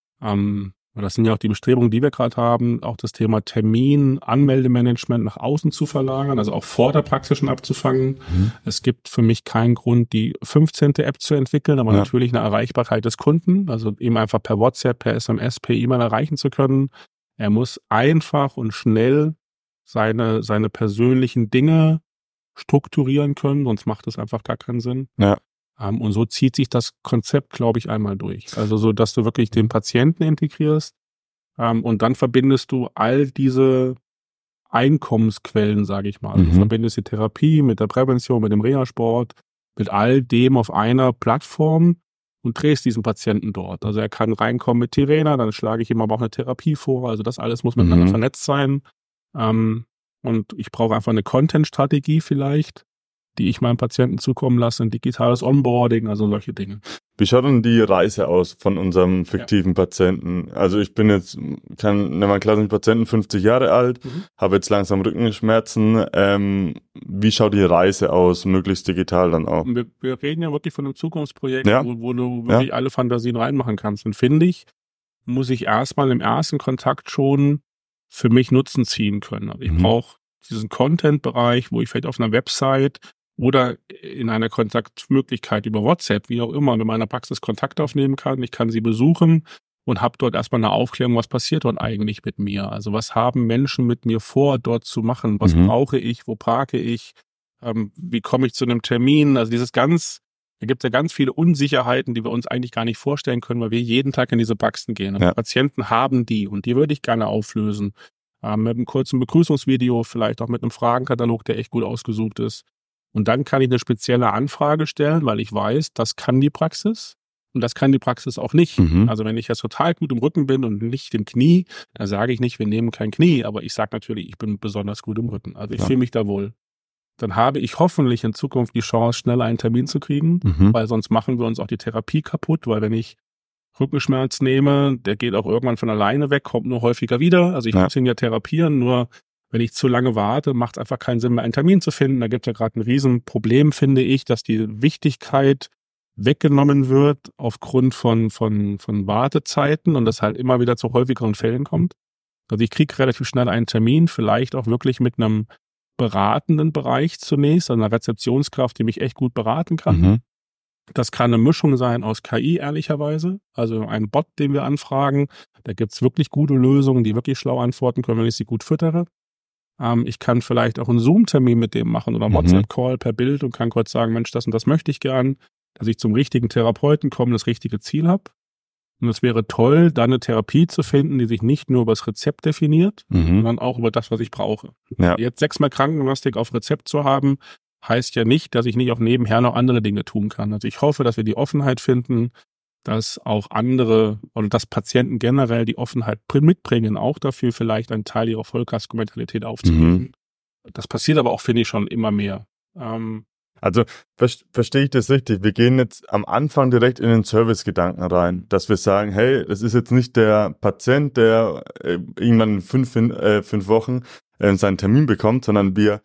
ähm, das sind ja auch die Bestrebungen, die wir gerade haben, auch das Thema Termin, Anmeldemanagement nach außen zu verlagern, also auch vor der Praxis schon abzufangen. Mhm. Es gibt für mich keinen Grund, die fünfzehnte App zu entwickeln, aber Ja. natürlich eine Erreichbarkeit des Kunden, also ihm einfach per WhatsApp, per S M S, per E-Mail erreichen zu können. Er muss einfach und schnell seine, seine persönlichen Dinge strukturieren können, sonst macht es einfach gar keinen Sinn. Ja. Um, und so zieht sich das Konzept, glaube ich, einmal durch. Also so, dass du wirklich den Patienten integrierst um, und dann verbindest du all diese Einkommensquellen, sage ich mal. Mhm. Du verbindest die Therapie mit der Prävention, mit dem Reha-Sport, mit all dem auf einer Plattform und drehst diesen Patienten dort. Also er kann reinkommen mit Tirena, dann schlage ich ihm aber auch eine Therapie vor. Also das alles muss miteinander Mhm. vernetzt sein. Um, und ich brauche einfach eine Content-Strategie vielleicht, die ich meinem Patienten zukommen lasse, ein digitales Onboarding, also solche Dinge. Wie schaut denn die Reise aus von unserem fiktiven ja. Patienten? Also ich bin jetzt, kann, nehmen wir einen klassischen Patienten, fünfzig Jahre alt, mhm. habe jetzt langsam Rückenschmerzen. Ähm, wie schaut die Reise aus, möglichst digital dann auch? Wir, wir reden ja wirklich von einem Zukunftsprojekt, ja. wo, wo du wirklich ja. alle Fantasien reinmachen kannst. Und finde ich, muss ich erstmal im ersten Kontakt schon für mich Nutzen ziehen können. Also ich mhm. brauche diesen Content-Bereich, wo ich vielleicht auf einer Website oder in einer Kontaktmöglichkeit über WhatsApp, wie auch immer, mit meiner Praxis Kontakt aufnehmen kann. Ich kann sie besuchen und habe dort erstmal eine Aufklärung, was passiert dort eigentlich mit mir. Also was haben Menschen mit mir vor, dort zu machen? Was mhm. brauche ich? Wo parke ich? Ähm, wie komme ich zu einem Termin? Also dieses ganz, da gibt es ja ganz viele Unsicherheiten, die wir uns eigentlich gar nicht vorstellen können, weil wir jeden Tag in diese Praxen gehen. Und ja. Patienten haben die und die würde ich gerne auflösen. Ähm, mit einem kurzen Begrüßungsvideo, vielleicht auch mit einem Fragenkatalog, der echt gut ausgesucht ist. Und dann kann ich eine spezielle Anfrage stellen, weil ich weiß, das kann die Praxis und das kann die Praxis auch nicht. Mhm. Also wenn ich jetzt total gut im Rücken bin und nicht im Knie, dann sage ich nicht, wir nehmen kein Knie, aber ich sage natürlich, ich bin besonders gut im Rücken. Also ich Ja. fühle mich da wohl. Dann habe ich hoffentlich in Zukunft die Chance, schneller einen Termin zu kriegen, Mhm. weil sonst machen wir uns auch die Therapie kaputt, weil wenn ich Rückenschmerz nehme, der geht auch irgendwann von alleine weg, kommt nur häufiger wieder. Also ich Ja. muss ihn ja therapieren, nur wenn ich zu lange warte, macht es einfach keinen Sinn mehr, einen Termin zu finden. Da gibt es ja gerade ein Riesenproblem, finde ich, dass die Wichtigkeit weggenommen wird aufgrund von, von, von Wartezeiten und das halt immer wieder zu häufigeren Fällen kommt. Also ich kriege relativ schnell einen Termin, vielleicht auch wirklich mit einem beratenden Bereich zunächst, also einer Rezeptionskraft, die mich echt gut beraten kann. Mhm. Das kann eine Mischung sein aus K I, ehrlicherweise. Also ein Bot, den wir anfragen. Da gibt's wirklich gute Lösungen, die wirklich schlau antworten können, wenn ich sie gut füttere. Ähm, ich kann vielleicht auch einen Zoom-Termin mit dem machen oder einen Mhm. WhatsApp-Call per Bild und kann kurz sagen, Mensch, das und das möchte ich gern, dass ich zum richtigen Therapeuten komme, das richtige Ziel habe. Und es wäre toll, da eine Therapie zu finden, die sich nicht nur über das Rezept definiert, Mhm. sondern auch über das, was ich brauche. Ja. Jetzt sechsmal Krankengymnastik auf Rezept zu haben, heißt ja nicht, dass ich nicht auch nebenher noch andere Dinge tun kann. Also ich hoffe, dass wir die Offenheit finden, dass auch andere oder dass Patienten generell die Offenheit mitbringen, auch dafür vielleicht einen Teil ihrer Vollkasko-Mentalität aufzugeben. Mhm. Das passiert aber auch, finde ich, schon immer mehr. Ähm, Also ver- verstehe ich das richtig? Wir gehen jetzt am Anfang direkt in den Service-Gedanken rein, dass wir sagen, hey, das ist jetzt nicht der Patient, der äh, irgendwann in fünf, in, äh, fünf Wochen äh, seinen Termin bekommt, sondern wir,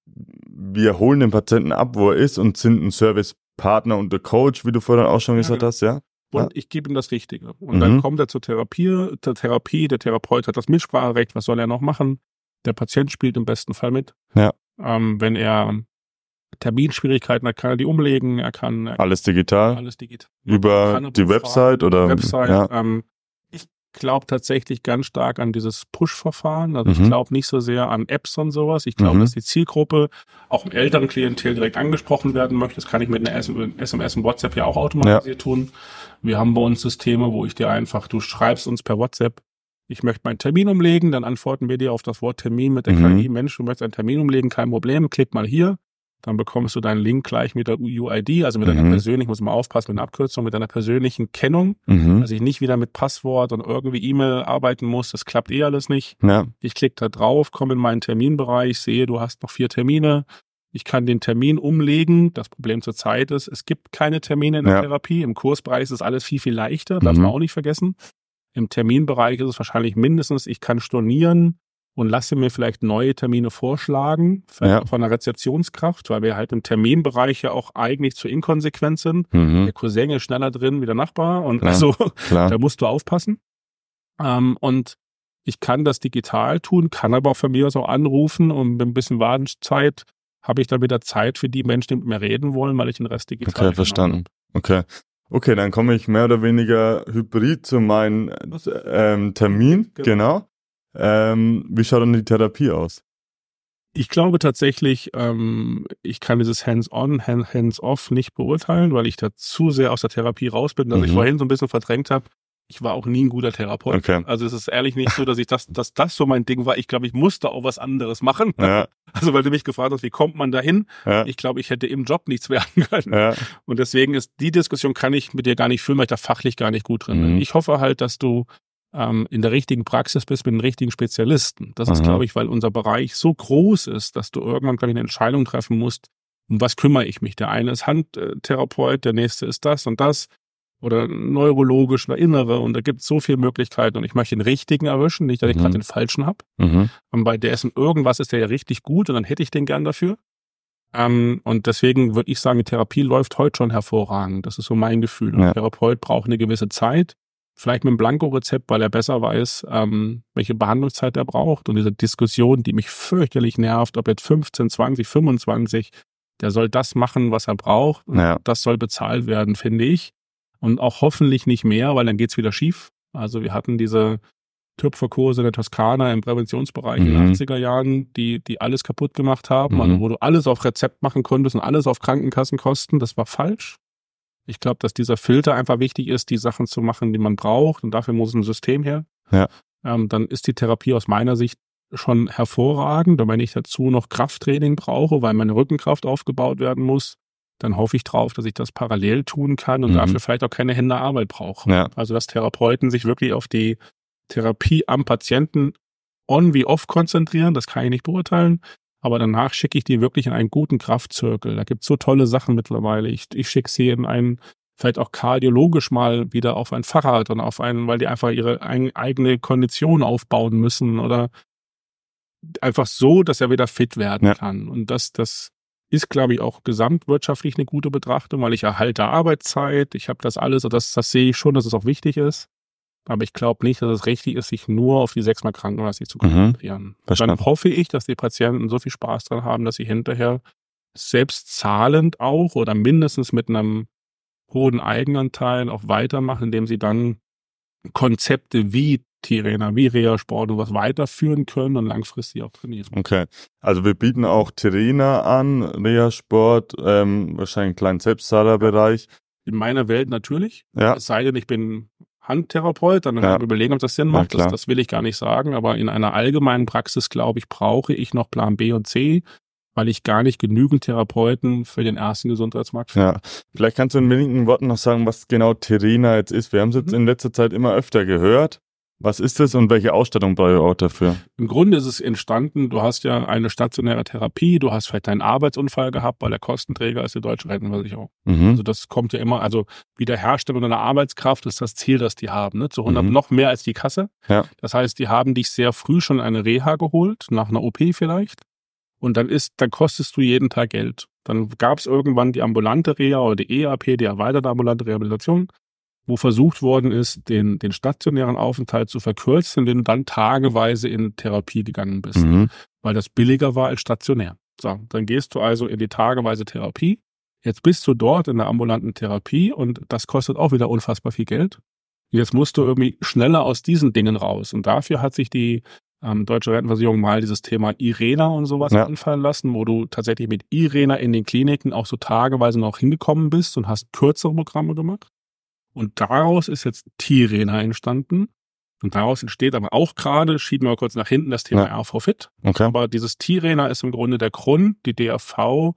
wir holen den Patienten ab, wo er ist und sind ein Servicepartner und der Coach, wie du vorhin auch schon Ja, gesagt genau. hast, ja? Und Ja. ich gebe ihm das Richtige. Und Mhm. dann kommt er zur Therapie, zur Therapie, der Therapeut hat das Mitspracherecht, was soll er noch machen? Der Patient spielt im besten Fall mit. Ja. Ähm, wenn er Terminschwierigkeiten hat, kann er die umlegen, er kann er Alles digital, alles digital. über Kann er die befragen, Website oder Website. ja. Ähm, ich glaube tatsächlich ganz stark an dieses Push-Verfahren. Also Mhm. ich glaube nicht so sehr an Apps und sowas. Ich glaube, Mhm. dass die Zielgruppe auch im älteren Klientel direkt angesprochen werden möchte. Das kann ich mit einer S M S und WhatsApp ja auch automatisiert tun. Wir haben bei uns Systeme, wo ich dir einfach, du schreibst uns per WhatsApp, ich möchte meinen Termin umlegen, dann antworten wir dir auf das Wort Termin mit der Mhm. K I, Mensch, du möchtest einen Termin umlegen, kein Problem, klick mal hier. Dann bekommst du deinen Link gleich mit der U I D, also mit deiner Mhm. persönlichen, muss man aufpassen mit einer Abkürzung, mit deiner persönlichen Kennung, Mhm. dass ich nicht wieder mit Passwort und irgendwie E-Mail arbeiten muss. Das klappt eh alles nicht. Ja. Ich klicke da drauf, komme in meinen Terminbereich, sehe, du hast noch vier Termine. Ich kann den Termin umlegen. Das Problem zur Zeit ist, es gibt keine Termine in der Ja. Therapie. Im Kursbereich ist es alles viel, viel leichter, darf man Mhm. auch nicht vergessen. Im Terminbereich ist es wahrscheinlich mindestens, ich kann stornieren und lasse mir vielleicht neue Termine vorschlagen, vielleicht Ja. auch von der Rezeptionskraft, weil wir halt im Terminbereich ja auch eigentlich zu inkonsequent sind. Mhm. Der Cousin ist schneller drin wie der Nachbar und Klar. also Klar. da musst du aufpassen. Ähm, und ich kann das digital tun, kann aber auch von mir aus auch anrufen und mit ein bisschen Wartezeit habe ich dann wieder Zeit für die Menschen, die mit mir reden wollen, weil ich den Rest digital Okay, genommen verstanden. Okay. Okay, dann komme ich mehr oder weniger hybrid zu meinem ähm, Termin. Genau. Genau. Ähm, wie schaut dann die Therapie aus? Ich glaube tatsächlich, ähm, ich kann dieses Hands-on, Hand- Hands-off nicht beurteilen, weil ich da zu sehr aus der Therapie raus bin, dass Mhm. ich vorhin so ein bisschen verdrängt habe. Ich war auch nie ein guter Therapeut. Okay. Also es ist ehrlich nicht so, dass ich das, dass das so mein Ding war. Ich glaube, ich musste auch was anderes machen. Ja, Also weil du mich gefragt hast, wie kommt man dahin? ja, Ich glaube, ich hätte im Job nichts werden können. ja. Und deswegen ist die Diskussion kann ich mit dir gar nicht führen, weil ich da fachlich gar nicht gut drin bin. Mhm. Ich hoffe halt, dass du ähm, in der richtigen Praxis bist mit den richtigen Spezialisten. Das ist, Aha. glaube ich, weil unser Bereich so groß ist, dass du irgendwann, glaube ich, eine Entscheidung treffen musst, um was kümmere ich mich. Der eine ist Handtherapeut, der nächste ist das und das oder neurologisch oder innere und da gibt es so viele Möglichkeiten und ich möchte den richtigen erwischen, nicht, dass ich Mhm. gerade den falschen habe. Mhm. Und bei der ist in irgendwas ist der ja richtig gut und dann hätte ich den gern dafür. Ähm, und deswegen würde ich sagen, die Therapie läuft heute schon hervorragend. Das ist so mein Gefühl. Und Ja. der Therapeut braucht eine gewisse Zeit, vielleicht mit einem Blankorezept, weil er besser weiß, ähm, welche Behandlungszeit er braucht. Und diese Diskussion, die mich fürchterlich nervt, ob jetzt fünfzehn, zwanzig, fünfundzwanzig, der soll das machen, was er braucht. Und Ja. das soll bezahlt werden, finde ich. Und auch hoffentlich nicht mehr, weil dann geht's wieder schief. Also wir hatten diese Töpferkurse in der Toskana im Präventionsbereich in den Mhm. achtziger Jahren, die, die alles kaputt gemacht haben, Mhm. also wo du alles auf Rezept machen konntest und alles auf Krankenkassenkosten. Das war falsch. Ich glaube, dass dieser Filter einfach wichtig ist, die Sachen zu machen, die man braucht und dafür muss ein System her. Ja. Ähm, dann ist die Therapie aus meiner Sicht schon hervorragend. Und wenn ich dazu noch Krafttraining brauche, weil meine Rückenkraft aufgebaut werden muss, dann hoffe ich drauf, dass ich das parallel tun kann und mhm. dafür vielleicht auch keine Hände Arbeit brauche. Ja. Also dass Therapeuten sich wirklich auf die Therapie am Patienten on wie off konzentrieren, das kann ich nicht beurteilen. Aber danach schicke ich die wirklich in einen guten Kraftzirkel. Da gibt es so tolle Sachen mittlerweile. Ich, ich schicke sie in einen, vielleicht auch kardiologisch mal wieder auf ein Fahrrad und auf einen, weil die einfach ihre ein, eigene Kondition aufbauen müssen oder einfach so, dass er wieder fit werden ja. kann. Und das, das ist, glaube ich, auch gesamtwirtschaftlich eine gute Betrachtung, weil ich erhalte Arbeitszeit, ich habe das alles, und das, das sehe ich schon, dass es auch wichtig ist. Aber ich glaube nicht, dass es richtig ist, sich nur auf die sechsmal Krankenkasse zu konzentrieren. Mhm. Dann hoffe ich, dass die Patienten so viel Spaß dran haben, dass sie hinterher selbst zahlend auch oder mindestens mit einem hohen Eigenanteil auch weitermachen, indem sie dann Konzepte wie Tirrena, wie Reha-Sport und was weiterführen können und langfristig auch trainieren. Okay, also wir bieten auch Tirrena an, Reha-Sport, ähm, wahrscheinlich einen kleinen Selbstzahlerbereich. In meiner Welt natürlich, ja. es sei denn, ich bin Handtherapeut, dann ja. überlegen, ob das Sinn macht, das, das will ich gar nicht sagen, aber in einer allgemeinen Praxis, glaube ich, brauche ich noch Plan B und C, weil ich gar nicht genügend Therapeuten für den ersten Gesundheitsmarkt finde. Ja, vielleicht kannst du in wenigen Worten noch sagen, was genau Tirrena jetzt ist. Wir haben es jetzt mhm. in letzter Zeit immer öfter gehört. Was ist das und welche Ausstattung braucht ihr auch dafür? Im Grunde ist es entstanden, du hast ja eine stationäre Therapie, du hast vielleicht einen Arbeitsunfall gehabt, weil der Kostenträger ist die Deutsche Rentenversicherung. Mhm. Also das kommt ja immer, also Wiederherstellung einer Arbeitskraft ist das Ziel, das die haben, ne? Zu hundert mhm. noch mehr als die Kasse. Ja. Das heißt, die haben dich sehr früh schon in eine Reha geholt, nach einer O P vielleicht. Und dann ist, dann kostest du jeden Tag Geld. Dann gab es irgendwann die ambulante Reha oder die E A P, die erweiterte ambulante Rehabilitation, wo versucht worden ist, den, den stationären Aufenthalt zu verkürzen, indem du dann tageweise in Therapie gegangen bist, mhm. weil das billiger war als stationär. So, dann gehst du also in die tageweise Therapie. Jetzt bist du dort in der ambulanten Therapie und das kostet auch wieder unfassbar viel Geld. Jetzt musst du irgendwie schneller aus diesen Dingen raus. Und dafür hat sich die ähm, Deutsche Rentenversicherung mal dieses Thema Irena und sowas ja. anfallen lassen, wo du tatsächlich mit Irena in den Kliniken auch so tageweise noch hingekommen bist und hast kürzere Programme gemacht. Und daraus ist jetzt Tirrena entstanden. Und daraus entsteht aber auch gerade, schieben wir mal kurz nach hinten, das Thema ja. R V-Fit. Okay. Aber dieses Tirrena ist im Grunde der Grund. Die D R V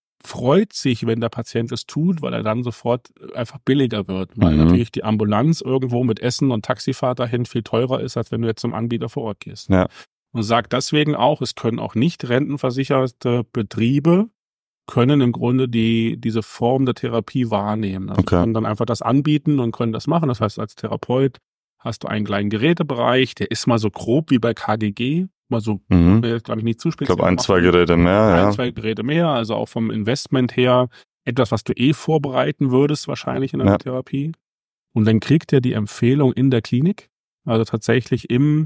freut sich, wenn der Patient es tut, weil er dann sofort einfach billiger wird. Weil mhm. natürlich die Ambulanz irgendwo mit Essen und Taxifahrt dahin viel teurer ist, als wenn du jetzt zum Anbieter vor Ort gehst. Ja. Und sagt deswegen auch, es können auch nicht rentenversicherte Betriebe können im Grunde die diese Form der Therapie wahrnehmen. Also okay. können dann einfach das anbieten und können das machen. Das heißt, als Therapeut hast du einen kleinen Gerätebereich, der ist mal so grob wie bei K G G, mal so, mhm. glaube ich, nicht zu speziell. Ich glaube, ein, zwei Geräte mehr. Ein, ja. zwei Geräte mehr, also auch vom Investment her etwas, was du eh vorbereiten würdest wahrscheinlich in einer ja. Therapie. Und dann kriegt er die Empfehlung in der Klinik, also tatsächlich im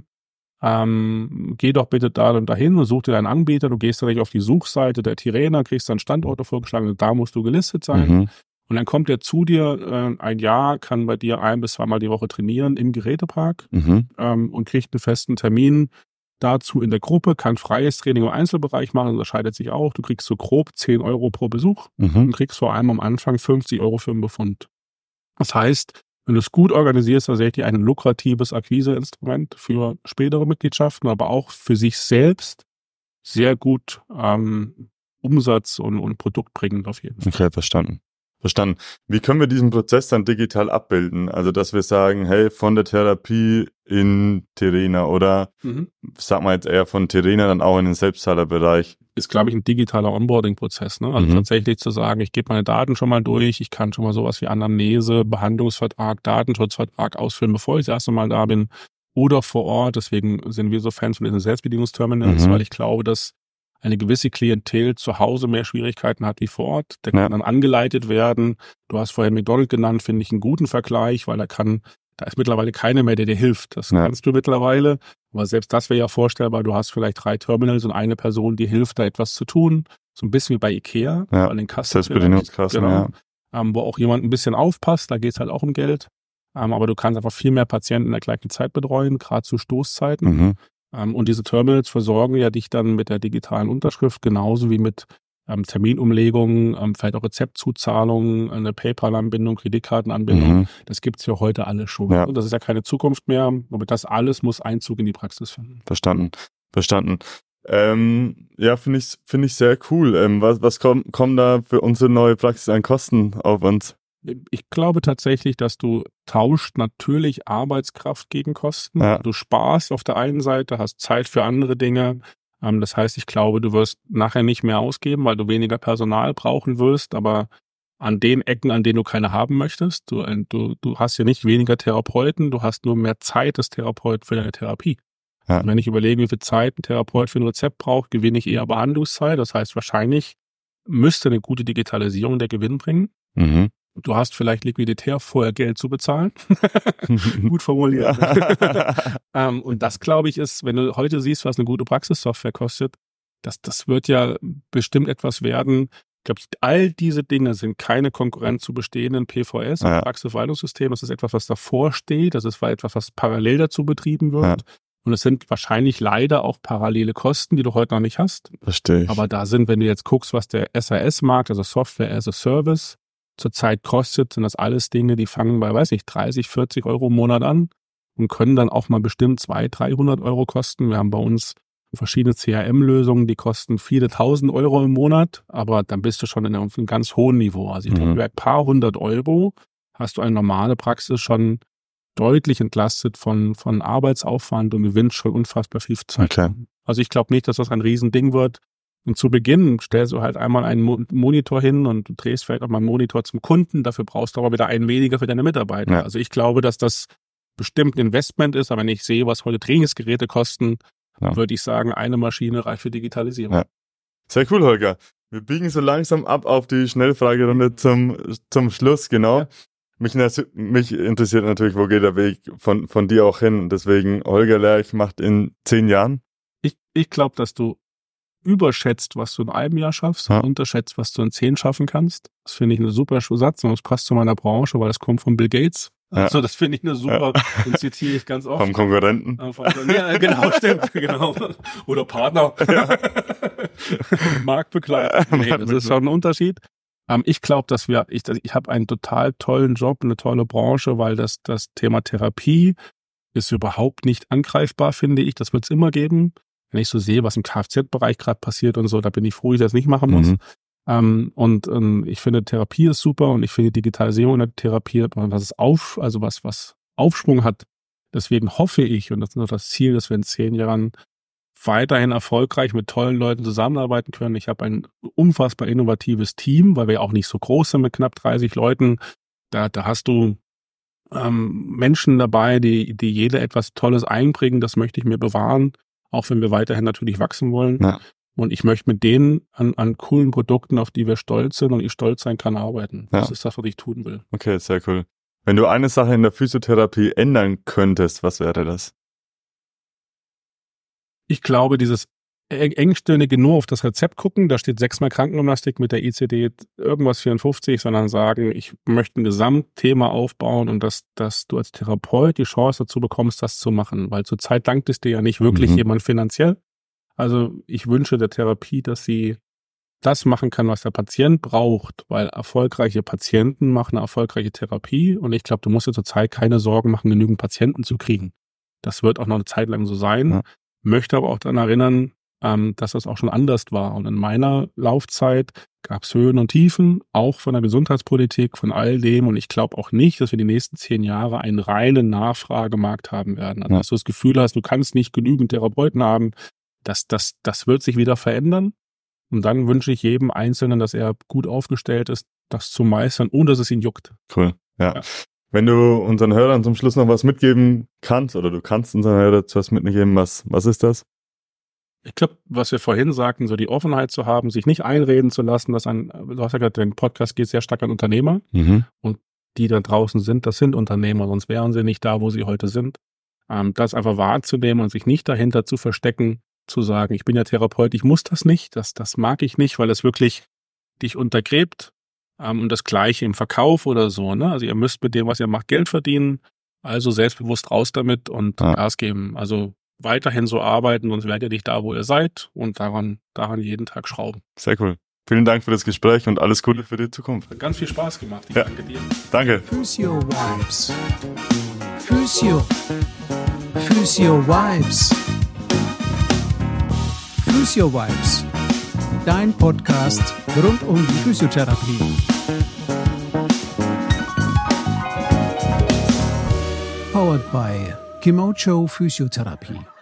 Ähm, geh doch bitte da und dahin und such dir deinen Anbieter. Du gehst dann auf die Suchseite der Tirrena, kriegst dann Standorte vorgeschlagen und da musst du gelistet sein. Mhm. Und dann kommt er zu dir, äh, ein Jahr, kann bei dir ein- bis zweimal die Woche trainieren im Gerätepark mhm. ähm, und kriegt einen festen Termin dazu in der Gruppe, kann freies Training im Einzelbereich machen, unterscheidet sich auch. Du kriegst so grob zehn Euro pro Besuch mhm. und kriegst vor allem am Anfang fünfzig Euro für einen Befund. Das heißt, wenn du es gut organisierst, tatsächlich ein lukratives Akquiseinstrument für spätere Mitgliedschaften, aber auch für sich selbst sehr gut ähm, Umsatz und, und Produkt bringend auf jeden Fall. Okay, verstanden. Verstanden. Wie können wir diesen Prozess dann digital abbilden? Also, dass wir sagen, hey, von der Therapie in Tirrena oder, mhm. sag mal jetzt eher von Tirrena dann auch in den Selbstzahlerbereich. Ist, glaube ich, ein digitaler Onboarding-Prozess. Ne? Also mhm. tatsächlich zu sagen, ich gebe meine Daten schon mal durch, ich kann schon mal sowas wie Anamnese, Behandlungsvertrag, Datenschutzvertrag ausfüllen, bevor ich das erste Mal da bin oder vor Ort. Deswegen sind wir so Fans von diesen Selbstbedienungsterminals, mhm. weil ich glaube, dass eine gewisse Klientel zu Hause mehr Schwierigkeiten hat wie vor Ort. Der ja. kann dann angeleitet werden. Du hast vorhin McDonald's genannt, finde ich einen guten Vergleich, weil er kann, da ist mittlerweile keiner mehr, der dir hilft. Das ja. kannst du mittlerweile. Aber selbst das wäre ja vorstellbar. Du hast vielleicht drei Terminals und eine Person, die hilft, da etwas zu tun. So ein bisschen wie bei Ikea. Ja. Bei den Kassen. Selbstbedienungskassen, genau. ja. Ähm, wo auch jemand ein bisschen aufpasst. Da geht es halt auch um Geld. Ähm, aber du kannst einfach viel mehr Patienten in der gleichen Zeit betreuen, gerade zu Stoßzeiten. Mhm. Ähm, und diese Terminals versorgen ja dich dann mit der digitalen Unterschrift, genauso wie mit ähm, Terminumlegungen, ähm, vielleicht auch Rezeptzuzahlungen, eine PayPal-Anbindung, Kreditkartenanbindung. Mhm. Das gibt's ja heute alles schon. Ja. Und das ist ja keine Zukunft mehr, aber das alles muss Einzug in die Praxis finden. Verstanden. Verstanden. Ähm, ja, finde ich, finde ich sehr cool. Ähm, was, was kommt, kommen da für unsere neue Praxis an Kosten auf uns? Ich glaube tatsächlich, dass du tauscht natürlich Arbeitskraft gegen Kosten. Ja. Du sparst auf der einen Seite, hast Zeit für andere Dinge. Ähm, das heißt, ich glaube, du wirst nachher nicht mehr ausgeben, weil du weniger Personal brauchen wirst, aber an den Ecken, an denen du keine haben möchtest. Du, du, du hast ja nicht weniger Therapeuten, du hast nur mehr Zeit des Therapeuten für deine Therapie. Ja. Wenn ich überlege, wie viel Zeit ein Therapeut für ein Rezept braucht, gewinne ich eher Behandlungszeit. Das heißt, wahrscheinlich müsste eine gute Digitalisierung der Gewinn bringen. Mhm. Du hast vielleicht Liquidität, vorher Geld zu bezahlen. Gut formuliert. ähm, und das, glaube ich, ist, wenn du heute siehst, was eine gute Praxissoftware kostet, das, das wird ja bestimmt etwas werden. Ich glaube, all diese Dinge sind keine Konkurrenz zu bestehenden P V S, ja. Praxisverwaltungssystemen. Das ist etwas, was davor steht. Das ist etwas, was parallel dazu betrieben wird. Ja. Und es sind wahrscheinlich leider auch parallele Kosten, die du heute noch nicht hast. Verstehe ich. Aber da sind, wenn du jetzt guckst, was der S A S-Markt, also Software as a Service, zurzeit kostet, sind das alles Dinge, die fangen bei, weiß ich, dreißig, vierzig Euro im Monat an und können dann auch mal bestimmt zweihundert, dreihundert Euro kosten. Wir haben bei uns verschiedene C R M-Lösungen, die kosten viele tausend Euro im Monat, aber dann bist du schon in einem ganz hohen Niveau. Also ich glaube, Mhm. bei ein paar hundert Euro hast du eine normale Praxis schon deutlich entlastet von, von Arbeitsaufwand und gewinnst schon unfassbar viel Zeit. Okay. Also ich glaube nicht, dass das ein Riesending wird. Und zu Beginn stellst du halt einmal einen Mo- Monitor hin und du drehst vielleicht auch mal einen Monitor zum Kunden. Dafür brauchst du aber wieder einen weniger für deine Mitarbeiter. Ja. Also ich glaube, dass das bestimmt ein Investment ist, aber wenn ich sehe, was heute Trainingsgeräte kosten, Ja. würde ich sagen, eine Maschine reicht für Digitalisierung. Ja. Sehr cool, Holger. Wir biegen so langsam ab auf die Schnellfragerunde zum, zum Schluss, genau. Ja. Mich, mich interessiert natürlich, wo geht der Weg von, von dir auch hin. Deswegen, Holger Lerch macht in zehn Jahren. Ich, ich glaube, dass du überschätzt, was du in einem Jahr schaffst, Ja. und unterschätzt, was du in zehn schaffen kannst. Das finde ich eine super Satz und das passt zu meiner Branche, weil das kommt von Bill Gates. Ja. Also das finde ich eine super, den zitiere ich ganz oft. Vom Konkurrenten. Äh, von- Ja, genau, stimmt, genau. Oder Partner. Marktbegleiter. Nee, das ist schon ein Unterschied. Ähm, ich glaube, dass wir, ich, ich habe einen total tollen Job, eine tolle Branche, weil das, das Thema Therapie ist überhaupt nicht angreifbar, finde ich. Das wird es immer geben. Wenn ich so sehe, was im Kfz-Bereich gerade passiert und so, da bin ich froh, dass ich das nicht machen muss. Mhm. Ähm, und ähm, ich finde, Therapie ist super und ich finde Digitalisierung der Therapie, was es auf, also was, was Aufschwung hat. Deswegen hoffe ich, und das ist noch das Ziel, dass wir in zehn Jahren weiterhin erfolgreich mit tollen Leuten zusammenarbeiten können. Ich habe ein unfassbar innovatives Team, weil wir auch nicht so groß sind mit knapp dreißig Leuten. Da, da hast du ähm, Menschen dabei, die, die jede etwas Tolles einbringen. Das möchte ich mir bewahren, auch wenn wir weiterhin natürlich wachsen wollen. Ja. Und ich möchte mit denen an, an coolen Produkten, auf die wir stolz sind und ich stolz sein kann, arbeiten. Ja. Das ist das, was ich tun will. Okay, sehr cool. Wenn du eine Sache in der Physiotherapie ändern könntest, was wäre das? Ich glaube, dieses eng- engstirnige nur auf das Rezept gucken, da steht sechsmal Krankengymnastik mit der I C D irgendwas vierundfünfzig, sondern sagen, ich möchte ein Gesamtthema aufbauen und dass, dass du als Therapeut die Chance dazu bekommst, das zu machen. Weil zurzeit dankt es dir ja nicht wirklich Mhm. jemand finanziell. Also ich wünsche der Therapie, dass sie das machen kann, was der Patient braucht, weil erfolgreiche Patienten machen eine erfolgreiche Therapie und ich glaube, du musst dir zurzeit keine Sorgen machen, genügend Patienten zu kriegen. Das wird auch noch eine Zeit lang so sein. Ja. Möchte aber auch daran erinnern, ähm, dass das auch schon anders war. Und in meiner Laufzeit gab es Höhen und Tiefen, auch von der Gesundheitspolitik, von all dem. Und ich glaube auch nicht, dass wir die nächsten zehn Jahre einen reinen Nachfragemarkt haben werden. Also Ja. dass du das Gefühl hast, du kannst nicht genügend Therapeuten haben, das, das, das wird sich wieder verändern. Und dann wünsche ich jedem Einzelnen, dass er gut aufgestellt ist, das zu meistern, ohne dass es ihn juckt. Cool, ja. Ja. Wenn du unseren Hörern zum Schluss noch was mitgeben kannst, oder du kannst unseren Hörern was mitgeben, was, was ist das? Ich glaube, was wir vorhin sagten, so die Offenheit zu haben, sich nicht einreden zu lassen, dass ein, du hast ja gerade, dein Podcast geht sehr stark an Unternehmer, Mhm. die da draußen sind, das sind Unternehmer, sonst wären sie nicht da, wo sie heute sind. Ähm, das einfach wahrzunehmen und sich nicht dahinter zu verstecken, zu sagen, ich bin ja Therapeut, ich muss das nicht, das, das mag ich nicht, weil es wirklich dich untergräbt. Ähm, und das Gleiche im Verkauf oder so, ne? Also ihr müsst mit dem, was ihr macht, Geld verdienen, also selbstbewusst raus damit und Ja. Gas geben. Also weiterhin so arbeiten, sonst werdet ihr nicht da, wo ihr seid und daran, daran jeden Tag schrauben. Sehr cool. Vielen Dank für das Gespräch und alles Gute für die Zukunft. Hat ganz viel Spaß gemacht. Ich Ja. danke dir. Danke. Physio Vibes. Physio. Physio Vibes. Physio Vibes, dein Podcast rund um die Physiotherapie. Powered by Kimocho Physiotherapie.